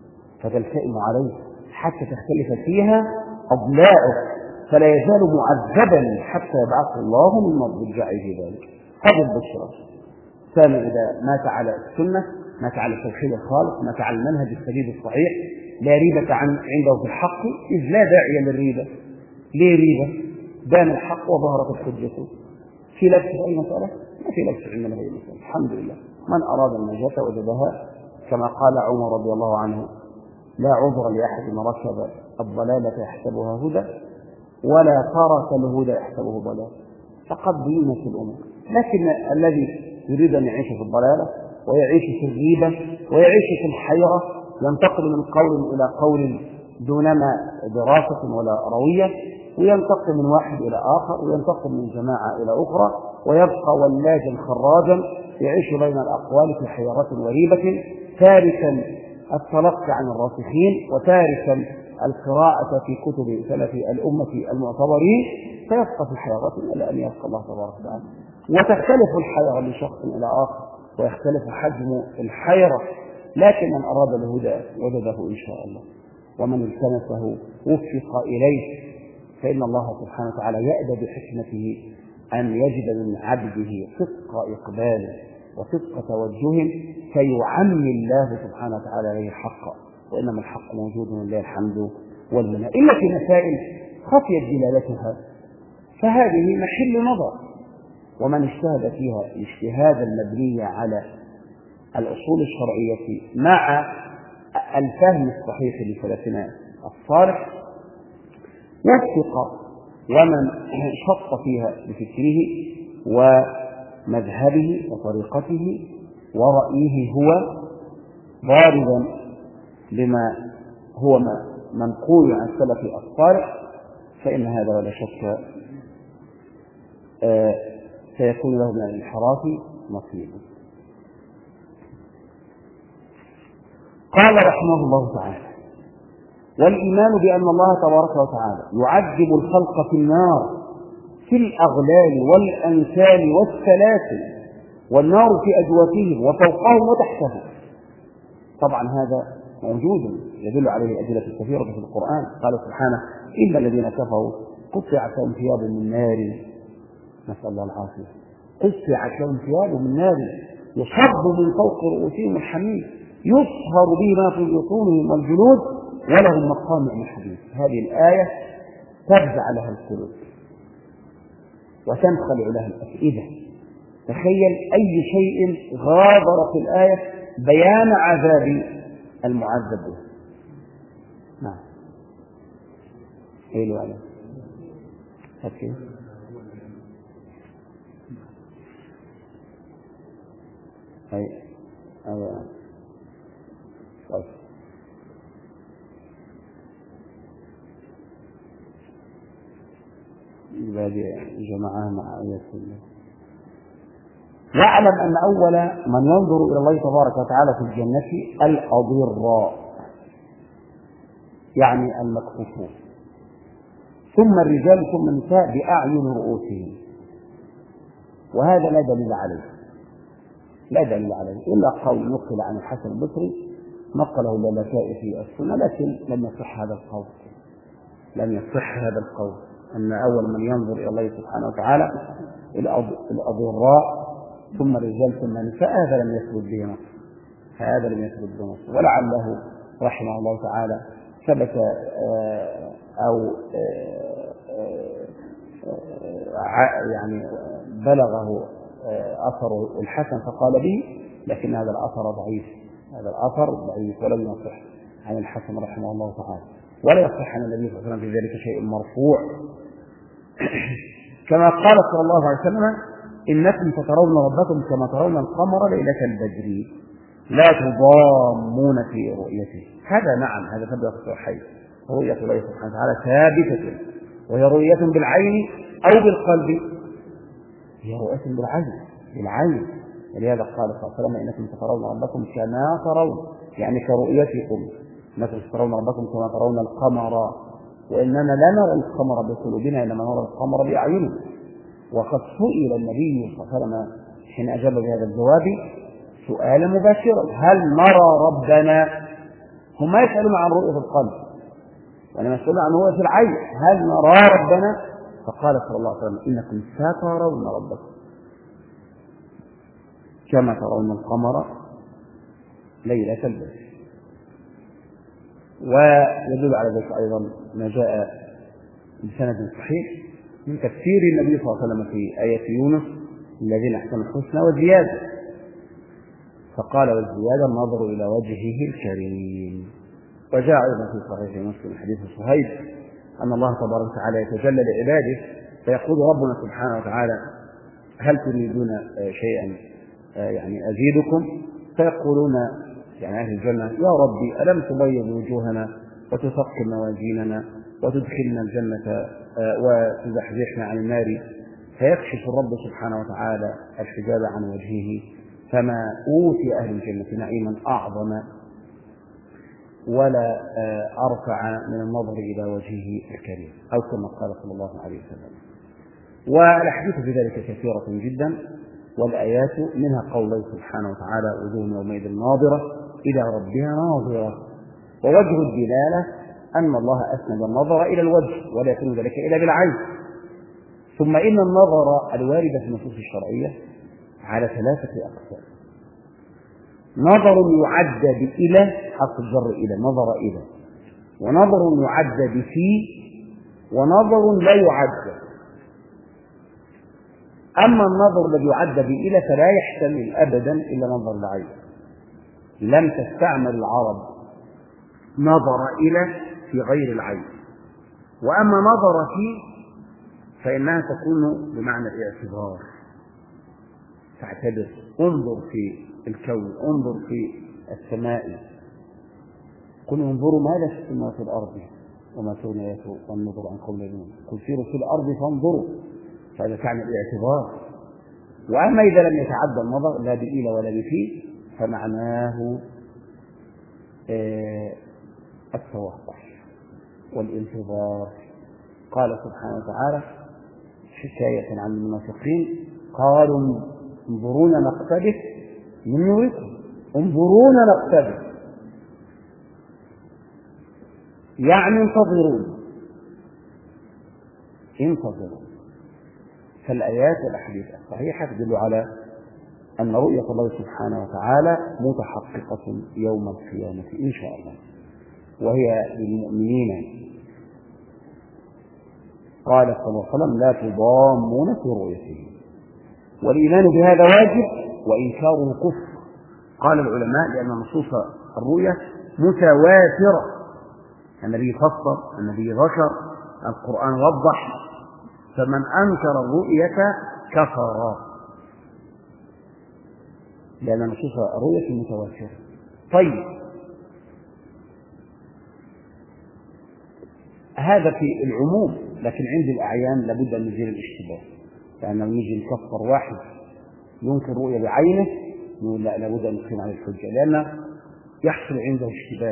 فتلتئم عليه حتى تختلف فيها أضلاعه، فلا يزال معذبا حتى يبعث الله من مضجعه ذلك. هذا البشرى. ثاني، إذا مات على السنة، مات على التوحيد الخالص، مات على المنهج السديد الصحيح، لا ريبة عنده في الحق، إذ لا داعي للريبة. ليه ريبة؟ بان الحق وظهرت الحجة. في لبس في أي مسألة؟ ما في لبس عندنا في أي مسألة، الحمد لله. من أراد النجاة وجدها، كما قال عمر رضي الله عنه: لا عذر لأحد من ركب الضلالة يحسبها هدى، ولا ترك الهدى يحسبه ضلال، فقد بينت الأمور. لكن الذي يريد أن يعيش في الضلالة ويعيش في الريبة ويعيش في الحيرة، ينتقل من قول إلى قول دونما دراسة ولا روية، وينتقل من واحد إلى آخر، وينتقل من جماعة إلى أخرى، ويبقى ولاجا خراجا يعيش بين الأقوال في حيرة وريبة، تاركا التلقي عن الراسخين وتاركا القراءة في كتب سلف الأمة المعتبرين، فيبقى في الحيرة إلى أن يلقى الله تبارك وتعالى. وتختلف الحيرة من شخص إلى آخر، ويختلف حجم الحيرة، لكن من أراد الهدى وجده إن شاء الله، ومن التمسه وفق إليه، فإن الله سبحانه وتعالى يأبى بحكمته أن يجد من عبده صدق إقباله وصدق توجه فيعمي الله سبحانه وتعالى عليه الحق، وإنما الحق موجود لله الحمد والمنى. إلا في مسائل خفيت دلالتها فهذه محل نظر، ومن اجتهد فيها الاجتهاد المبني على الأصول الشرعية مع الفهم الصحيح لسلفنا الصالح وفق، ومن شط فيها بفكره ومذهبه وطريقته ورأيه هو ضاربا بما هو منقول عن السلف الصالح، فإن هذا ولا شك سيكون له من الانحراف نصيب. قال رحمه الله تعالى: والإيمان بأن الله تبارك وتعالى يعذب الخلق في النار في الأغلال والأنسال والسلاسل، والنار في أجوافهم وفوقهم وتحتهم. طبعا هذا موجود يدل عليه أدلة كثيرة في القرآن. قال سبحانه: إن الذين كفروا قطعت لهم ثياب من نار، نسأل الله العافية، قطعت لهم ثياب من نار يصب من فوق رؤوسهم الحميم يصهر به ما في بطونهم والجلود ولهم مقامع من حديد. هذه الآية تفزع لها القلوب وتنخلع لها الأفئدة. تخيل أي شيء غادر في الآية بيان عذاب المعذب به. نعم. ايه الوعد؟ اوكي. طيب. جماعة مع آيات الله. واعلم أن أول من ينظر إلى الله تبارك وتعالى في الجنة الأضراء، يعني المكفوفون، ثم الرجال ثم النساء بأعين رؤوسهم. وهذا لا دليل عليه، لا دليل عليه إلا قول نقل عن الحسن البصري نقله اللالكائي في السنة، لكن لم يصح هذا القول، لم يصح هذا القول أن أول من ينظر إلى الله سبحانه وتعالى الأضراء ثم الرجال ثم النساء. هذا لم يثبت به نص، هذا لم يثبت به نص. ولعله رحمه الله تعالى ثبت أو يعني بلغه أثر الحسن فقال به، لكن هذا الأثر ضعيف، هذا الأثر ضعيف ولم يصح عن الحسن رحمه الله تعالى، ولا يصح عن النبي صلى الله عليه وسلم في ذلك شيء مرفوع. كما قال صلى الله عليه وسلم: إنكم سترون ربكم كما ترون القمر ليلة البدر لا تضامون في رؤيته. هذا نعم، هذا ثبت في الصحيح، رؤية الله سبحانه وتعالى ثابتة، وهي رؤية بالعين أو بالقلب. هي رؤية بالعين. ولهذا قال صلى الله عليه وسلم: إنكم سترون ربكم كما ترون، يعني كرؤيتكم، إنكم سترون ربكم كما ترون القمر، وإننا لا نرى القمر بقلوبنا إنما نرى القمر بأعيننا. وقد سئل النبي صلى الله عليه وسلم حين أجاب بهذا الجواب سؤالا مباشرا: هل نرى ربنا؟ هم ما يسألون عن رؤية القلب وإنما يسألون عن رؤية العين. هل نرى ربنا؟ فقال صلى الله عليه وسلم: إنكم سترون ربكم كما ترون القمر ليلة البدر. ويدل على ذلك أيضا ما جاء بسند صحيح من تفسير النبي صلى الله عليه وسلم في آية يونس: الذين أحسنوا الحسنى وزيادة. فقال: والزيادة النظر إلى وجهه الكريم. وجاء أيضا في صحيح مسلم حديث صهيب أن الله تبارك وتعالى يتجلى لعباده فيقول ربنا سبحانه وتعالى: هل تريدون شيئا يعني أزيدكم؟ فيقولون يعني أهل الجنة: يا ربي ألم تبيض وجوهنا وتثقل موازيننا وتدخلنا الجنة وتزحزحنا عن النار؟ فيكشف الرب سبحانه وتعالى الحجاب عن وجهه، فما أوتي أهل الجنة نعيما أعظم ولا أرفع من النظر إلى وجهه الكريم، أو كما قال صلى الله عليه وسلم. والأحاديث في ذلك كثيرة جدا، والآيات منها قول الله سبحانه وتعالى: وجوه يومئذ ناظرة إلى ربها ناظرة. ووجه الدلالة أن الله أسند النظر إلى الوجه ولا يكون ذلك إلا بالعين. ثم إن النظر الوارد في النصوص الشرعية على 3 أقسام: نظر يعد بإلى، حرف الجر إلى، نظر إلى، ونظر يعد بفي، ونظر لا يعد. أما النظر الذي يعد بإلى فلا يحتمل أبدا إلا نظر العين. لم تستعمل العرب نظر إلى في غير العين. وأما نظر فيه فإنها تكون بمعنى الاعتبار، فاعتبر، انظر في الكون، انظر في السماء، قل انظروا ماذا في السماوات والأرض وما تغني الآيات والنذر عن قوم لا يؤمنون قل سيروا في الأرض فانظروا. فهذا كان الاعتبار. وأما إذا لم يتعدى النظر لا بإلى ولا بفي فمعناه التوقف والانتظار. قال سبحانه وتعالى حكاية عن المنافقين قالوا انظرونا نقتبس من نوركم، انظرونا نقتبس يعني انتظرون، انتظرون. فالآيات والأحاديث الصحيحة تدل على أن رؤية الله سبحانه وتعالى متحققة يوم القيامة إن شاء الله، وهي للمؤمنين. قال صلى الله عليه وسلم لا تضامون في رؤيته، والإيمان بهذا واجب وإنكاره كفر. قال العلماء لأن نصوص الرؤية متواترة، النبي فسر، النبي ذكر، القرآن وضح، فمن أنكر الرؤية كفر، لأن نصوص الرؤية متواترة. طيب هذا في العموم، لكن عند الأعيان لابد أن نزيل الاشتباه، لأنه يجي نكفر واحد ينكر الرؤية بعينه نقول لا، لابد أن نقيم عليه الحجة، لأن يحصل عنده اشتباه.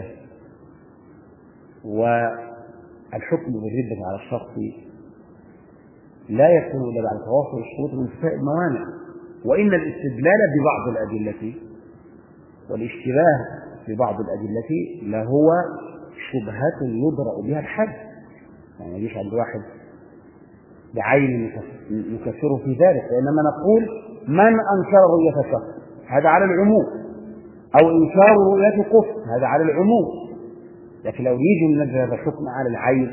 والحكم بالردة على الشخص لا يكون إلا بعد توافر الشروط وانتفاء الموانع، وإن الاستدلال ببعض الأدلة والاشتباه ببعض الأدلة لهو شبهة يدرأ بها الحد. يعني يجيش عند واحد بعين نكفره في ذلك، وإنما نقول من أنكر رؤية شخص هذا على العموم، أو إنكار رؤية كفر هذا على العموم. لكن لو يجي ننزل هذا الحكم على العين،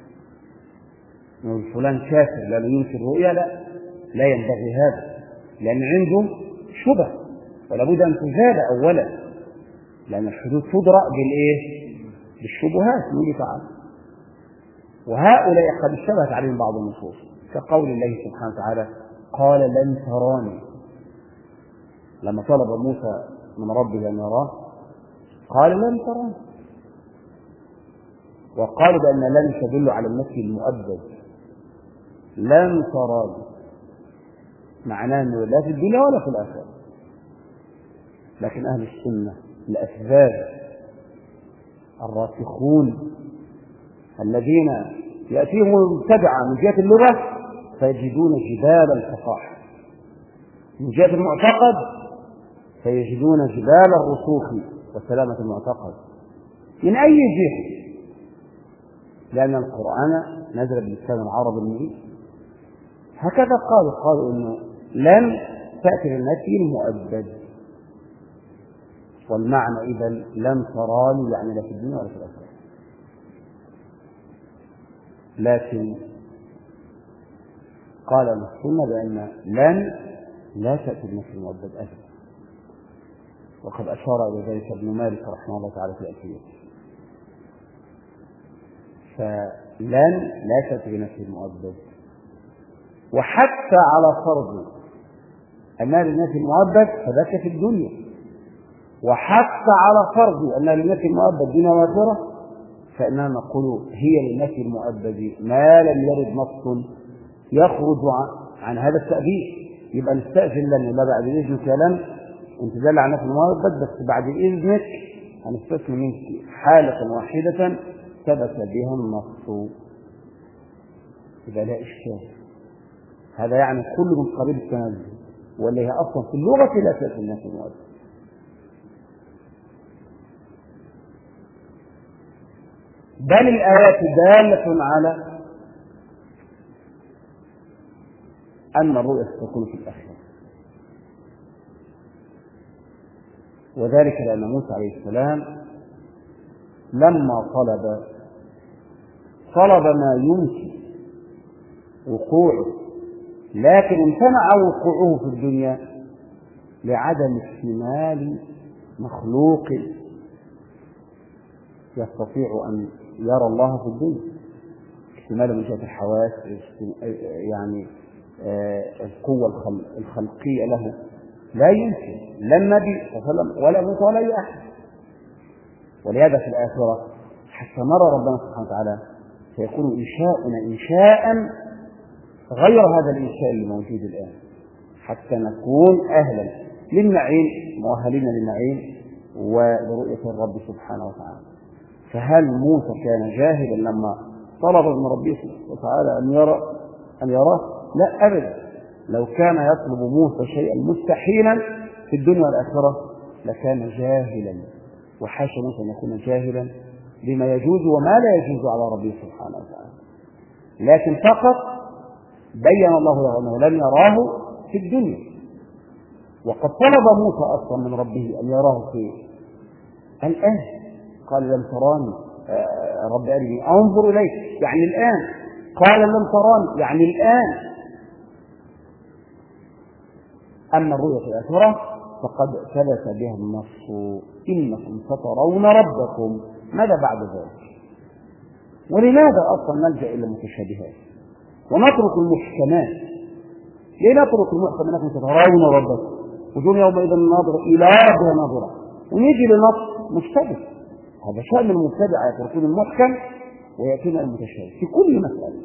فلان كافر لا ينكر الرؤيا، لا ينبغي هذا، لأن عنده شبه ولا بد أن تزاد أولا، لأن الحدود تدرأ بالشبهات من تعالى. وهؤلاء قد اشتبهت عليهم بعض النصوص كقول الله سبحانه وتعالى قال لن تراني، لما طلب موسى من ربه أن يراه قال لن تراني، وقالوا بأن لن تدل على النفي المؤبد، لن تراني معناه أنه لا في الدنيا ولا في الآخرة. لكن أهل السنة الأسباب الراسخون الذين يأتيهم المبتدعة من جهة اللغة فيجدون جبال الفصاحة، من جهة المعتقد فيجدون جبال الرسوخ وسلامة المعتقد، من أي جهة، لأن القرآن نزل باللسان العربي المبين. هكذا قالوا إنه لن تأتي للنفي المؤبد، والمعنى إذن لن تراني يعني لا في الدنيا ولا في الآخرة. لكن قال السنة بأن لن لا تأتي بالنفي المؤبد أبدا، وقد أشار إلى ذلك ابن مالك رحمه الله تعالى في ألفيته. فلن لا تأتي بالنفي المؤبد، وحتى على فرض أنها للنفي المؤبد فذاك في الدنيا، وحتى على فرض أنها للنفي المؤبد دون وافرة فإننا نقول هي للنفي المؤبد ما لم يرد نص يخرج عن هذا التأبيد. يبقى نستأذن لنا لا بعد إذنك لن انت دل على نفي المؤبد، بس بعد إذنك هنستثني منك حالة واحدة ثبت بها النص، إذا لا إشكال. هذا يعني كل من قبيل التنزل، واللي هي أصلا في اللغة لا تأتي النفي المؤبد. بل الآيات دالة على أن الرؤيا ستكون في الآخرة، وذلك لأن موسى عليه السلام لما طلب ما يمكن وقوعه، لكن امتنع وقوعه في الدنيا لعدم احتمال مخلوق يستطيع أن يرى الله في الدنيا، احتمال من جهة الحواس، يعني القوة الخلقية له لا يمكن، لا النبي صلى الله عليه وسلم ولا موسى ولا أي أحد. ولهذا في الآخرة حتى نرى ربنا سبحانه وتعالى سيكون إنشاؤنا إنشاء غير هذا الإنشاء الموجود الآن، حتى نكون أهلا للنعيم، مؤهلين للنعيم ولرؤية الرب سبحانه وتعالى. فهل موسى كان جاهلا لما طلب من ربه وتعالى أن يراه؟ لا أبدا. لو كان يطلب موسى شيئا مستحيلا في الدنيا والآخرة لكان جاهلا، وحاشا موسى أن يكون جاهلا بما يجوز وما لا يجوز على ربه سبحانه وتعالى، لكن فقط بين الله له أنه لم يراه في الدنيا. وقد طلب موسى أصلا من ربه أن يراه في الآن، قال لم تراني رب أرني أنظر إليك، يعني الآن. قال لم تراني يعني الآن. أما الرؤية في الآخرة فقد ثبت بها النص إنكم سترون ربكم. ماذا بعد ذلك؟ ولماذا أصلا نلجأ إلى المتشابهات ونترك المحكمات؟ ليه نترك المحكم أنكم سترون ربكم وجون يومئذ ناظرة إلى ربها ناظرة، ونيجي لنص مشتبه؟ هذا شأن المبتدع، يتركون المحكم ويأتون المتشابه في كل مسألة.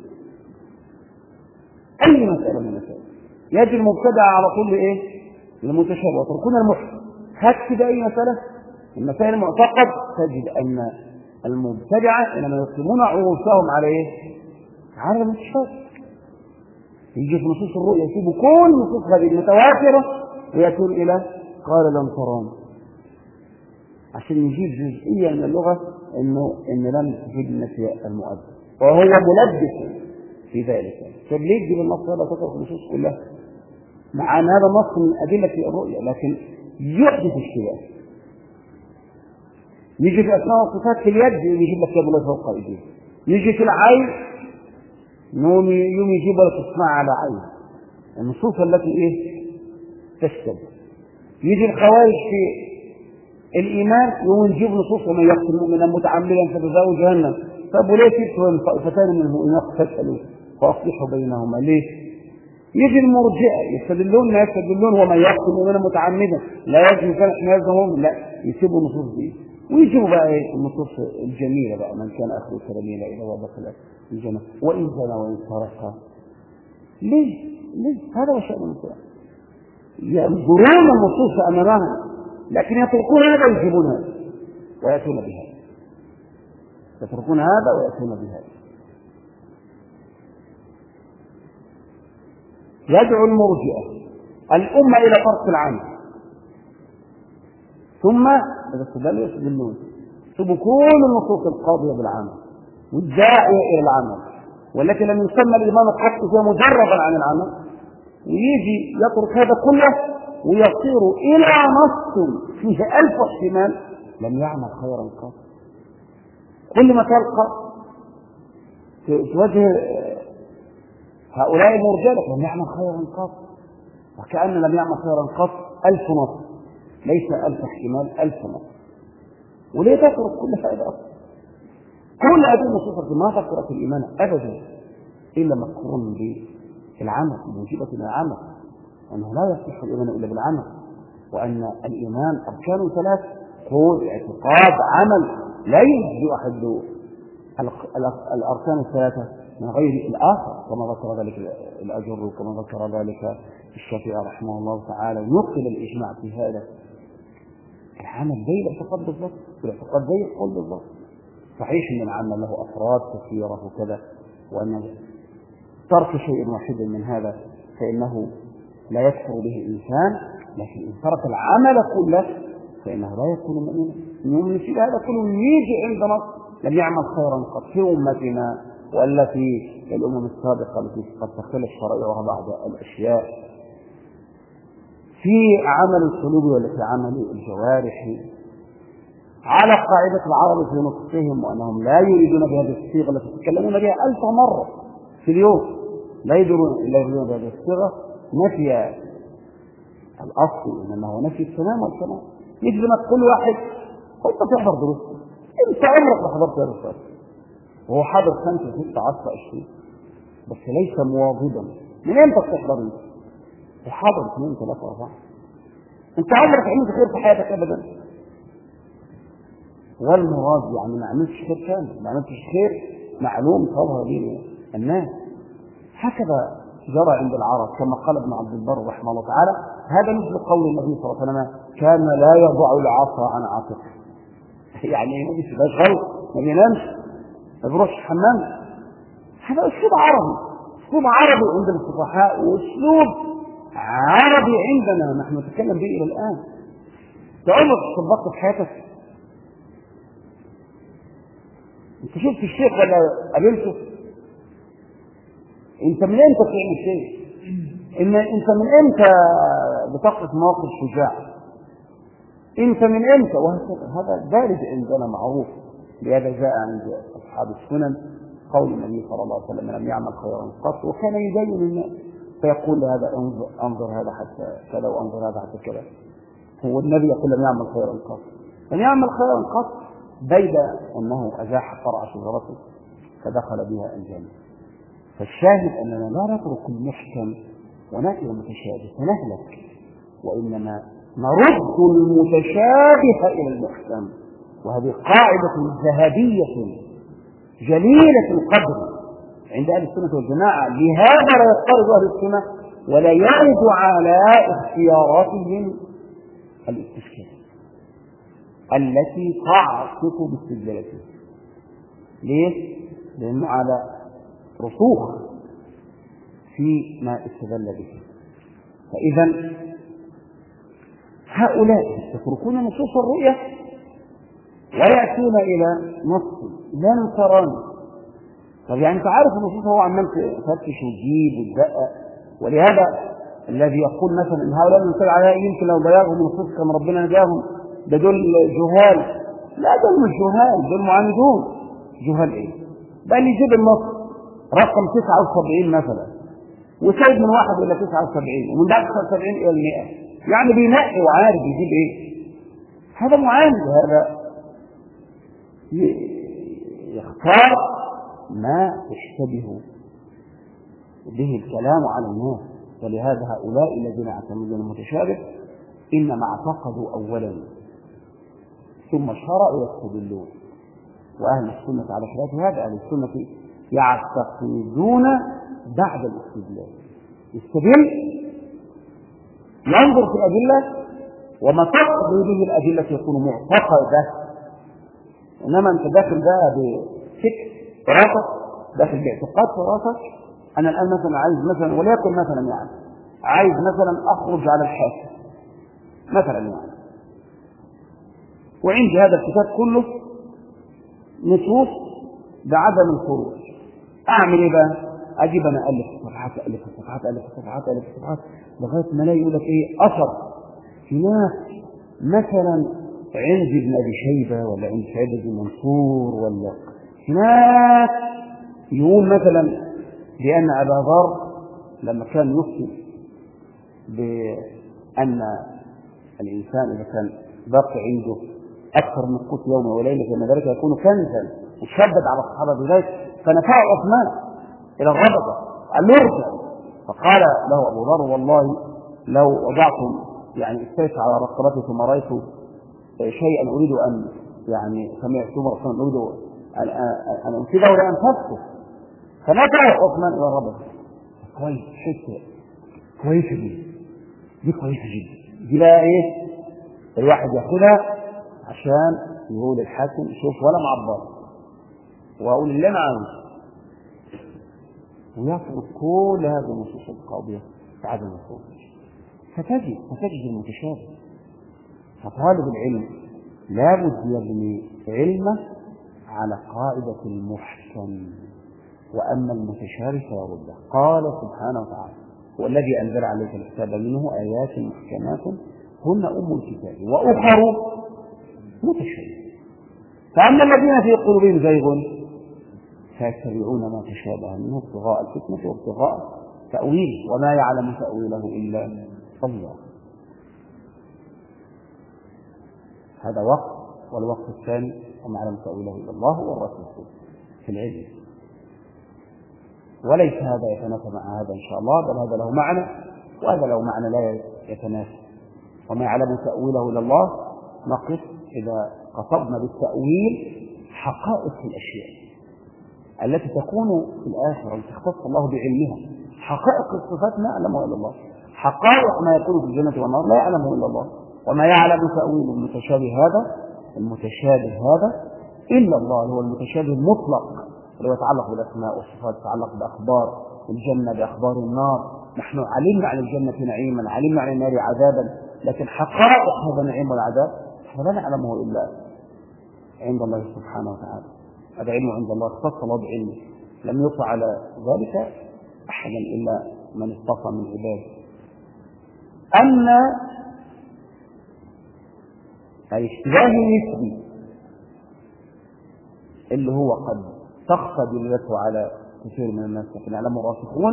أي مسألة من المسائل يجي المبتدع على طول إيه؟ المتشابه، ويتركون المحكم. هات كده أي مسألة من مسائل المعتقد تجد أن المبتدعة إنما يقيمون عروسهم على إيه؟ على المتشابه. يجي في نصوص الرؤيا يسيبوا كل نصوص هذه المتواترة ويأتون إلى قال لم ترون، عشان يجيب جزئية من اللغة إن لم تفيد النفي المؤدب، وهو ملبس في ذلك. طب ليه تجيب النص هذا تترك النصوص كلها؟ مع أن هذا نص من أدلة الرؤيا لكن يحدث اشتباه. يجي في أسماء والصفات في اليد يجيب لك يد الله فوق أيديه، يجي في العين يوم يجيب لك اسمع على عين، النصوص التي إيه تشتبه. يجي الخوارج في الإيمان يوم يجيب نصوص ومن يقتل مؤمنا متعمدا فجزاؤه جهنم. طب وليه تكتب طائفتان من المؤمنين فاسألوا فأصلحوا بينهما؟ ليه؟ يجي المرجئة يستدلون ومن يقتل مؤمنا متعمدا لا يجوز حمايتهم، لا يسيبوا النصوص دي ويجيبوا بقى ايه النصوص الجميلة بقى، من كان آخر كلامه لا إله إلا الله دخل الجنة وإن زنى وإن سرق. ليه؟ هذا هو شأن المسلمين، ينظرون النصوص أمامهم لكن يتركون هذا ويجيبون هذا ويأتون بهذا، يتركون هذا ويأتون بهذا. يدعو المرجئة الأمة إلى ترك العمل، ثم إذا استدلوا يستدلون يسيبوا كل النصوص القاضية بالعمل والداعية إلى العمل، والتي لم يسمى الإمام الحق فيها مجردا عن العمل، ويجي يترك هذا كله ويصير إلى نص فيه 1000 احتمال لم يعمل خيرا قط. كل ما تلقى توجه هؤلاء المرجئة لم يعمل خيرا قط، وكأن لم يعمل خيرا قط 1000 نص، ليس 1000 احتمال 1000 نص. وليه تترك كل هذا أصلا؟ كل هذه النصوص ما تذكرت الإيمان أبدا إلا مقرون بالعمل، موجبة العمل، أنه لا يصح الإيمان إلا بالعمل، وأن الإيمان أركان 3: قول، اعتقاد، عمل. لا يجزي أحد الأركان 3 من غير الآخر، كما ذكر ذلك الأجر وكما ذكر ذلك الشافعي رحمه الله تعالى، ينقل الإجماع في هذا. العمل زي الاعتقاد بالضبط، والاعتقاد زي القول بالضبط. صحيح أن العمل له أفراد كثيرة وكذا، وأن ترك شيء واحد من هذا فإنه لا يكفر به الإنسان، لكن إن ترك العمل كله فإنه لا يكون مؤمنا. يوم يصير هذا كله يجي عندنا لم يعمل خيرا قد في أمتنا ولا في الأمم السابقة التي قد تختلف شرائعها بعض الأشياء في عمل القلوب ولا في عمل الجوارح، على قاعدة العرب في نطقهم وأنهم لا يريدون بهذه الصيغة التي يتكلمون بها 1000 مرة في اليوم، لا يريدون بهذه الصيغة نفي الأصل، إنما هو نفي التمام والكمال. يجب أن كل واحد كنت تحضر دروس، أنت عمرك ما حضرت درس وهو حاضر 5 6 10 20 بس ليس مواظبا. من أنت بتحضر أنت؟ وحاضر 2 3 4 أنت عمرك عملت خير في حياتك أبدا. والمراد يعني ما عملتش خير كامل، ما عملتش خير معلوم تظهر به الناس. هكذا جرى عند العرب كما قال ابن عبد البر رحمه الله تعالى. هذا مثل قول النبي صلى الله عليه وسلم: كان لا يضع العصا عن عاتقه. يعني ما بيسيبهاش غلط، ما بينامش، ما بيروحش الحمام. هذا اسلوب عربي، اسلوب عربي عند الفصحاء، واسلوب عربي عندنا نحن نتكلم به الى الان. تعمر طبقت في حياتك؟ انت شفت الشيخ ولا قابلته؟ انت من امتى بتعمل شيء؟ انت من امتى بتقف موقف شجاع؟ انت من امتى؟ وهكذا. هذا دارج عندنا معروف. لهذا جاء عند اصحاب السنن قول النبي صلى الله عليه وسلم: لم يعمل خيرا قط. وكان يبين الناس فيقول لهذا انظر هذا حتى كذا، وانظر هذا حتى كذا. هو النبي يقول: لم يعمل خيرا قط. لم يعمل خيرا قط بيد انه ازاح فرع شجرته فدخل بها الجنه. فالشاهد اننا لا نترك المحكم وناتي المتشابه فنهلك، وانما نرد المتشابه الى المحكم. وهذه قاعده ذهبيه جليله القدر عند اهل السنه والجماعه. لهذا لا يضطرد اهل السنه ولا يرد على اختياراتهم الاستشكال التي تعصف باستدلالته. ليه؟ لانه على رسوخ في ما استدل به. فاذا هؤلاء يتركون نصوص الرؤية ويأتون إلى نص لن تراني. طب يعني أنت عارف النصوص، هو عمال تفتش وتجيب وتدقق. ولهذا الذي يقول مثلا إن هؤلاء من عليها يمكن لو بياغهم النصوص كما ربنا نجاهم ده دول جهال. لا، دول مش جهال، دول معاندون. جهال إيه؟ بل يجيب النص رقم 79 مثلا وسيد من 1 إلى 79 ومن بعد 79 إلى 100، يعني بينقي وعارف يجيب ايه. هذا معاند، هذا يختار ما يشتبه به الكلام على الناس. ولهذا هؤلاء الذين اعتمدون المتشابه انما اعتقدوا اولا ثم شرعوا يستدلون. واهل السنه على خلاف هذا، اهل السنه يعتقدون بعد الاستدلال. يستدل، ينظر في الأدلة، وما تقضي به الأدلة يكون معتقدة. إنما أنت داخل بقى بفكر في راسك، داخل باعتقاد في راسك. أنا الآن مثلا عايز مثلا، وليكن مثلا يعني عايز مثلا أخرج على الحاكم مثلا يعني، وعندي هذا الكتاب كله نصوص بعدم الخروج. أعمل إيه بقى؟ أجيب أنا ألف صفحات ألف صفحات ألف صفحات ألف صفحات لغاية ما لا يقول لك إيه أثر في ناس مثلا عند ابن أبي شيبة ولا عند سعيد بن منصور ولا في ناس يقول مثلا بأن أبا ذر لما كان يفتي بأن الإنسان إذا كان باقي عنده أكثر من قوت يوم وليلة فإن ذلك يكون كنزا، وشدد على الصحابة بذلك فنفعه عثمان إلى الربطة قال له ارجع. فقال له أبو ذر: والله لو وضعتم يعني السيف على رقبتي ثم رأيت شيئا أريد أن يعني سمعتم رسولا أريد أن أنفذه لأنفذته. فنفعه عثمان إلى الربطة. كويس، حتة كويسة دي كويسة جدا. دي بقى إيه الواحد يأخذها عشان يقول للحاكم: شوف ولا معبر وأقول اللي أنا عاوز، ويفرض كل هذه النصوص القاضية بعد النصوص. فتجد المتشابه. فطالب العلم لابد يبني علمه على قاعدة المحكم، وأما المتشابه فيرده. قال سبحانه وتعالى: هو الذي أنزل عليك الكتاب منه آيات محكمات هن أم الكتاب وأخر متشابه. فأما الذين في قلوبهم زيغ فيتبعون ما تشابه منه ابتغاء الفتنة وابتغاء تأويله وما يعلم تأويله إلا الله. هذا وقت. والوقت الثاني وما يعلم تأويله إلا الله والرسول في العلم. وليس هذا يتنافى مع هذا إن شاء الله، بل هذا له معنى وهذا له معنى لا يتنافى. وما يعلم تأويله إلا الله. نقف إذا قصدنا بالتأويل حقائق الأشياء التي تكون في الآخرة وتختص الله بعلمها. حقائق الصفات ما يعلمها إلا الله، حقائق ما يكون في الجنة والنار لا يعلمه إلا الله. وما يعلم تأويل المتشابه هذا إلا الله، هو المتشابه المطلق اللي يتعلق بالأسماء والصفات، يتعلق بأخبار الجنة بأخبار النار. نحن علمنا عن الجنة نعيما، علمنا عن النار عذابا، لكن حقائق هذا النعيم والعذاب فلا نعلمه إلا عند الله سبحانه وتعالى. هذا علم عند الله، اختص الله بعلمه، لم يطع على ذلك أحدا إلا من اصطفى من عباده. أما الاشتباه النسبي اللي هو قد تخفى دلالته على كثير من الناس لكن يعلمه الراسخون،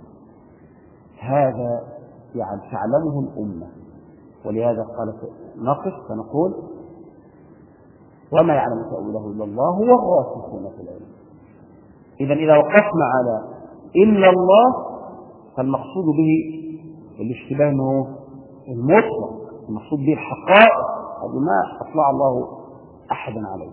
هذا يعني تعلمه الأمة. ولهذا قالت نقف فنقول وما يعلم تأويله إلا الله والراسخون في العلم. إذا إذا وقفنا على إلا الله فالمقصود به الاشتباه هو المطلق، المقصود به الحقائق هذه ما أطلع الله أحدا عليه.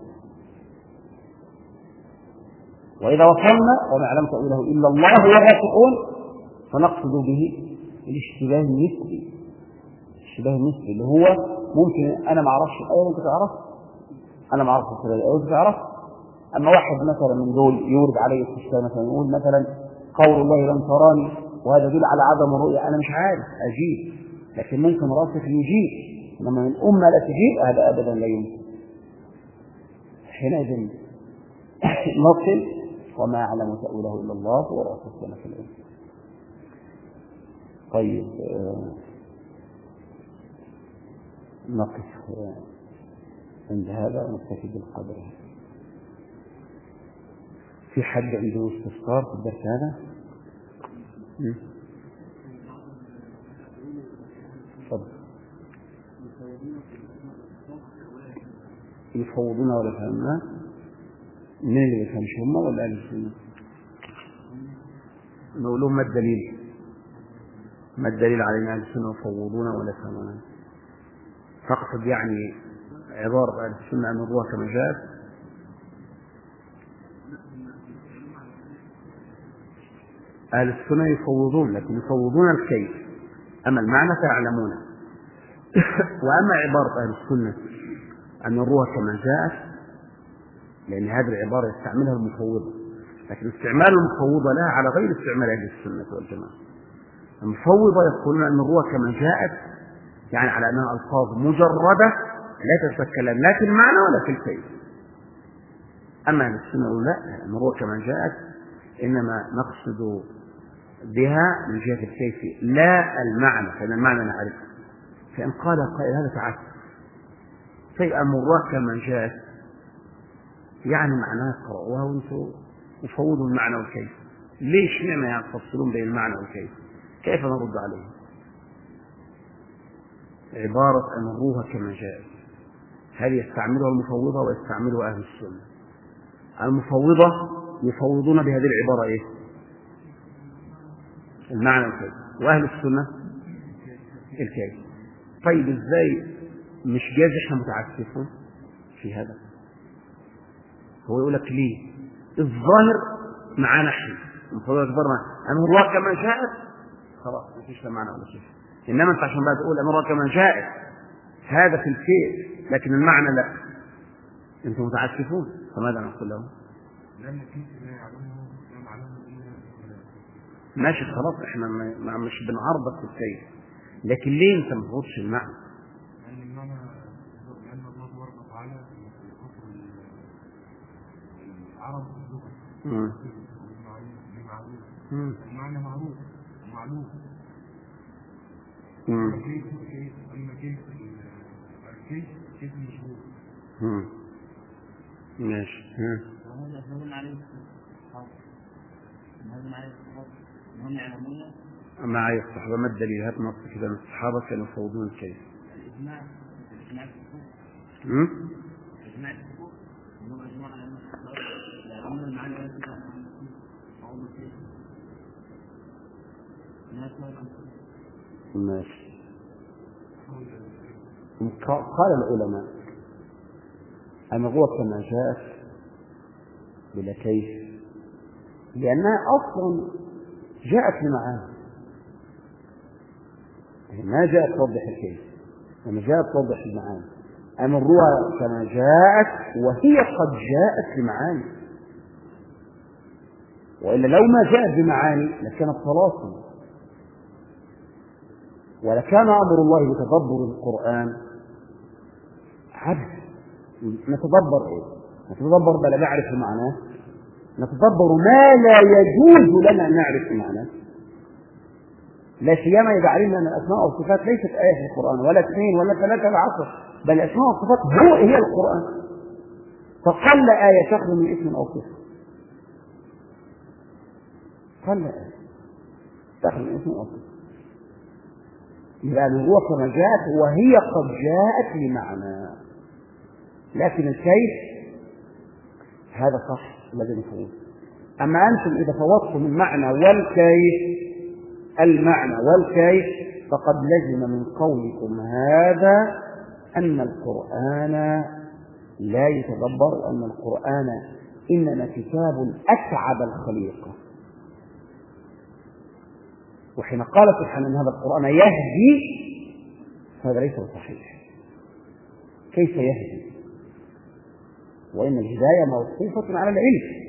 وإذا وصلنا وما يعلم تأويله إلا الله والراسخون فنقصد به الاشتباه النسبي. الاشتباه النسبي اللي هو ممكن أنا ما أعرفش الآية وأنت تعرف، أنا ما أعرف الآية وأنت تعرف. أما واحد مثلا من دول يورد عليه استشكال مثلا يقول مثلا قول الله لن تراني وهذا يدل على عدم الرؤية، أنا مش عارف أجيب، لكن ممكن راسخ يجيب، لما من أمة لا تجيب هذا أبدا لا يمكن. حينئذ نصل وما يعلم تأويله إلا الله وراسخون في العلم. طيب نقف عند هذا ونكتفي بالقدر. في حد عنده استفسار في الدرس هذا؟ تفضل. يفوضون ولا يفهمون؟ من اللي يفهمش هم ولا أهل السنة؟ نقول لهم ما الدليل؟ ما الدليل على أهل السنة يفوضون ولا يفهمون؟ تقصد يعني عبارة أهل السنة أن الروح كما جاءت؟ أهل السنة يفوضون لكن يفوضون الكيف، أما المعنى فيعلمونه. وأما عبارة أهل السنة أن الروح كما جاءت، لأن هذه العبارة يستعملها المفوضة، لكن استعمال المفوضة لها على غير استعمال أهل السنة والجماعة. المفوضة يقولون أن الروح كما جاءت يعني على أنها ألفاظ مجردة لا تتكلم لا في المعنى ولا في الكيف. أما أهل السنة يقولون لا، أن الروح كما جاءت إنما نقصد بها من جهة الكيف لا المعنى، فإن المعنى نعرفه. فإن قال قائل هذا تعسف، طيب الروح كما جاءت يعني معناها قرأوها وانتم مفوضوا المعنى والكيف، ليش لما يعني تفصلون بين المعنى والكيف؟ كيف نرد عليه؟ عبارة أن الروح كما جاءت هل يستعملها المفوضة ويستعملها أهل السنة؟ المفوضة يفوضون بهذه العبارة إيه؟ المعنى والكيف، وأهل السنة الكيف. طيب إزاي مش جاز إحنا متعسفون في هذا؟ هو يقول لك ليه؟ الظاهر معانا احنا المفروض اخبرنا ان الروح كما جاءت خلاص مفيش لا معنى ولا شيء. انما انت عشان بقى تقول ان الروح كما جاءت هذا في الكيف لكن المعنى لا، انتم متعسفون. فماذا نقول لهم؟ ماشي خلاص احنا مش بنعرضك في الكيف، لكن ليه انت ما تقولش المعنى؟ المعنى معروف ومعلوم. أما كيف مشهور. ماشي. وهذا يدل عليه هذا معي الصحابة هم يعلمون. معي الصحابة ما الدليل؟ هات نص كده من الصحابة كانوا يفوضون الكيف. الإجماع إجماع الحقوق إنهم أجمعوا على أن يعلمون المعنى والاتباع أو الكيف. ماشي. قال العلماء النبوة كما جاءت بلا كيف، لأنها أصلا جاءت بمعاني، ما جاءت توضح الكيف، لما جاءت توضح المعاني. أما الرؤى كما جاءت وهي قد جاءت بمعاني، وإلا لو ما جاءت بمعاني لكانت طلاسم، ولكان أمر الله بتدبر القرآن عبد. نتدبر إيه؟ نتدبر بلا نعرف معناه، نتدبر ما لا يجوز لنا أن نعرف معناه، لا سيما إذا علمنا أن الأسماء والصفات ليست آية في القرآن ولا 2 ولا 3 ولا 10، بل الأسماء والصفات هي القرآن، فقل آية تخلو من اسم أو صفة، قل آية تخلو من اسم أو صفة، لأن الروح كما جاءت وهي قد جاءت لمعنى، لكن الكيف هذا صح الذي نفوض. أما أنتم إذا فوضتم المعنى والكيف، المعنى والكيف، فقد لزم من قولكم هذا أن القرآن لا يتدبر، أن القرآن إنما كتاب أتعب الخليقة. وحين قال سبحانه أن هذا القرآن يهدي، هذا ليس صحيح. كيف يهدي؟ وإن الهداية موقوفة على العلم.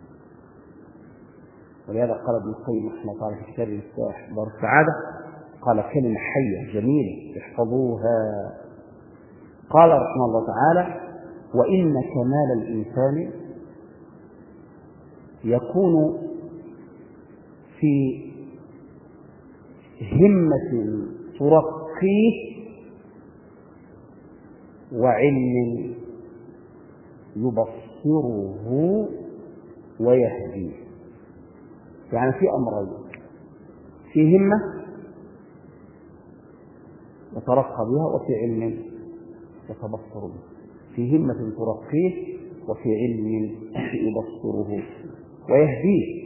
ولهذا قال ابن القيم رحمه الله في كتابه مفتاح دار السعادة، قال كلمة حية جميلة احفظوها، قال رحمه الله تعالى: وإن كمال الإنسان يكون في همة ترقيه وعلم يبصره ويهديه. يعني في أمرين: في همة يترقى بها، وفي علم يتبصر به. في همة ترقيه وفي علم يبصره ويهديه.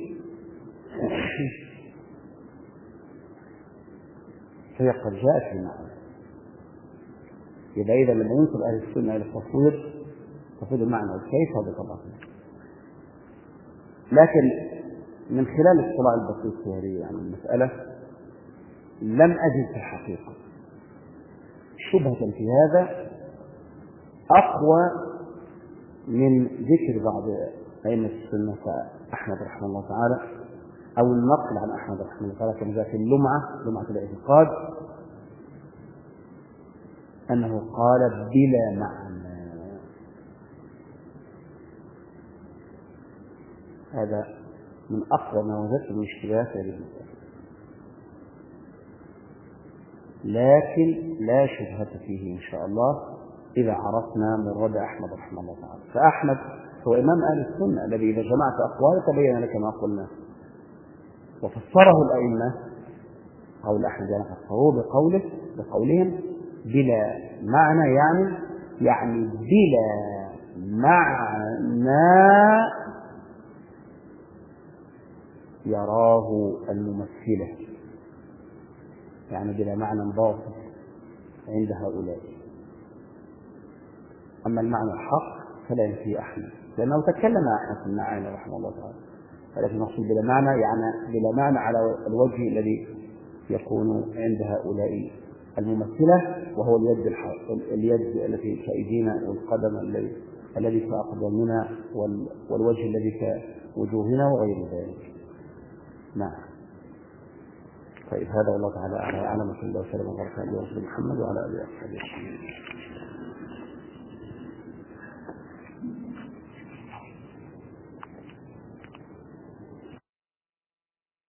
فهي قد جاءت بمعنى. يبقى إذا لما ينسب أهل السنة إلى تفويض المعنى والكيف هذا طبعا. لكن من خلال الاطلاع البسيط في هذه يعني المسألة لم أجد في الحقيقة شبهة في هذا أقوى من ذكر بعض أئمة السنة كأحمد رحمه الله تعالى، أو النقل عن أحمد رحمه الله تعالى كما جاء في لمعة الاعتقاد أنه قال بلا معنى. هذا من أقوى ما وجدت من اشتباهات هذه المسألة، لكن لا شبهة فيه إن شاء الله إذا عرفنا مراد أحمد رحمه الله تعالى. فأحمد هو إمام أهل السنة الذي إذا جمعت أقواله تبين لك ما قلنا، وفسره الأئمة قول أحمد يعني فسروه بقولهم بلا معنى، يعني بلا معنى يراه الممثلة، يعني بلا معنى باطل عند هؤلاء. أما المعنى الحق فلا ينفي أحمد، لأنه تكلم أحمد في المعاني رحمه الله تعالى، ولكن نقصد بلا معنى يعني بلا معنى على الوجه الذي يكون عند هؤلاء الممثلة، وهو اليد التي في أيدينا، والقدم الذي في أقدامنا، والوجه الذي في وجوهنا وغير ذلك. نعم. طيب هذا والله تعالى أعلم، وصلى الله وسلم وبارك على رسول محمد وعلى آله وصحبه.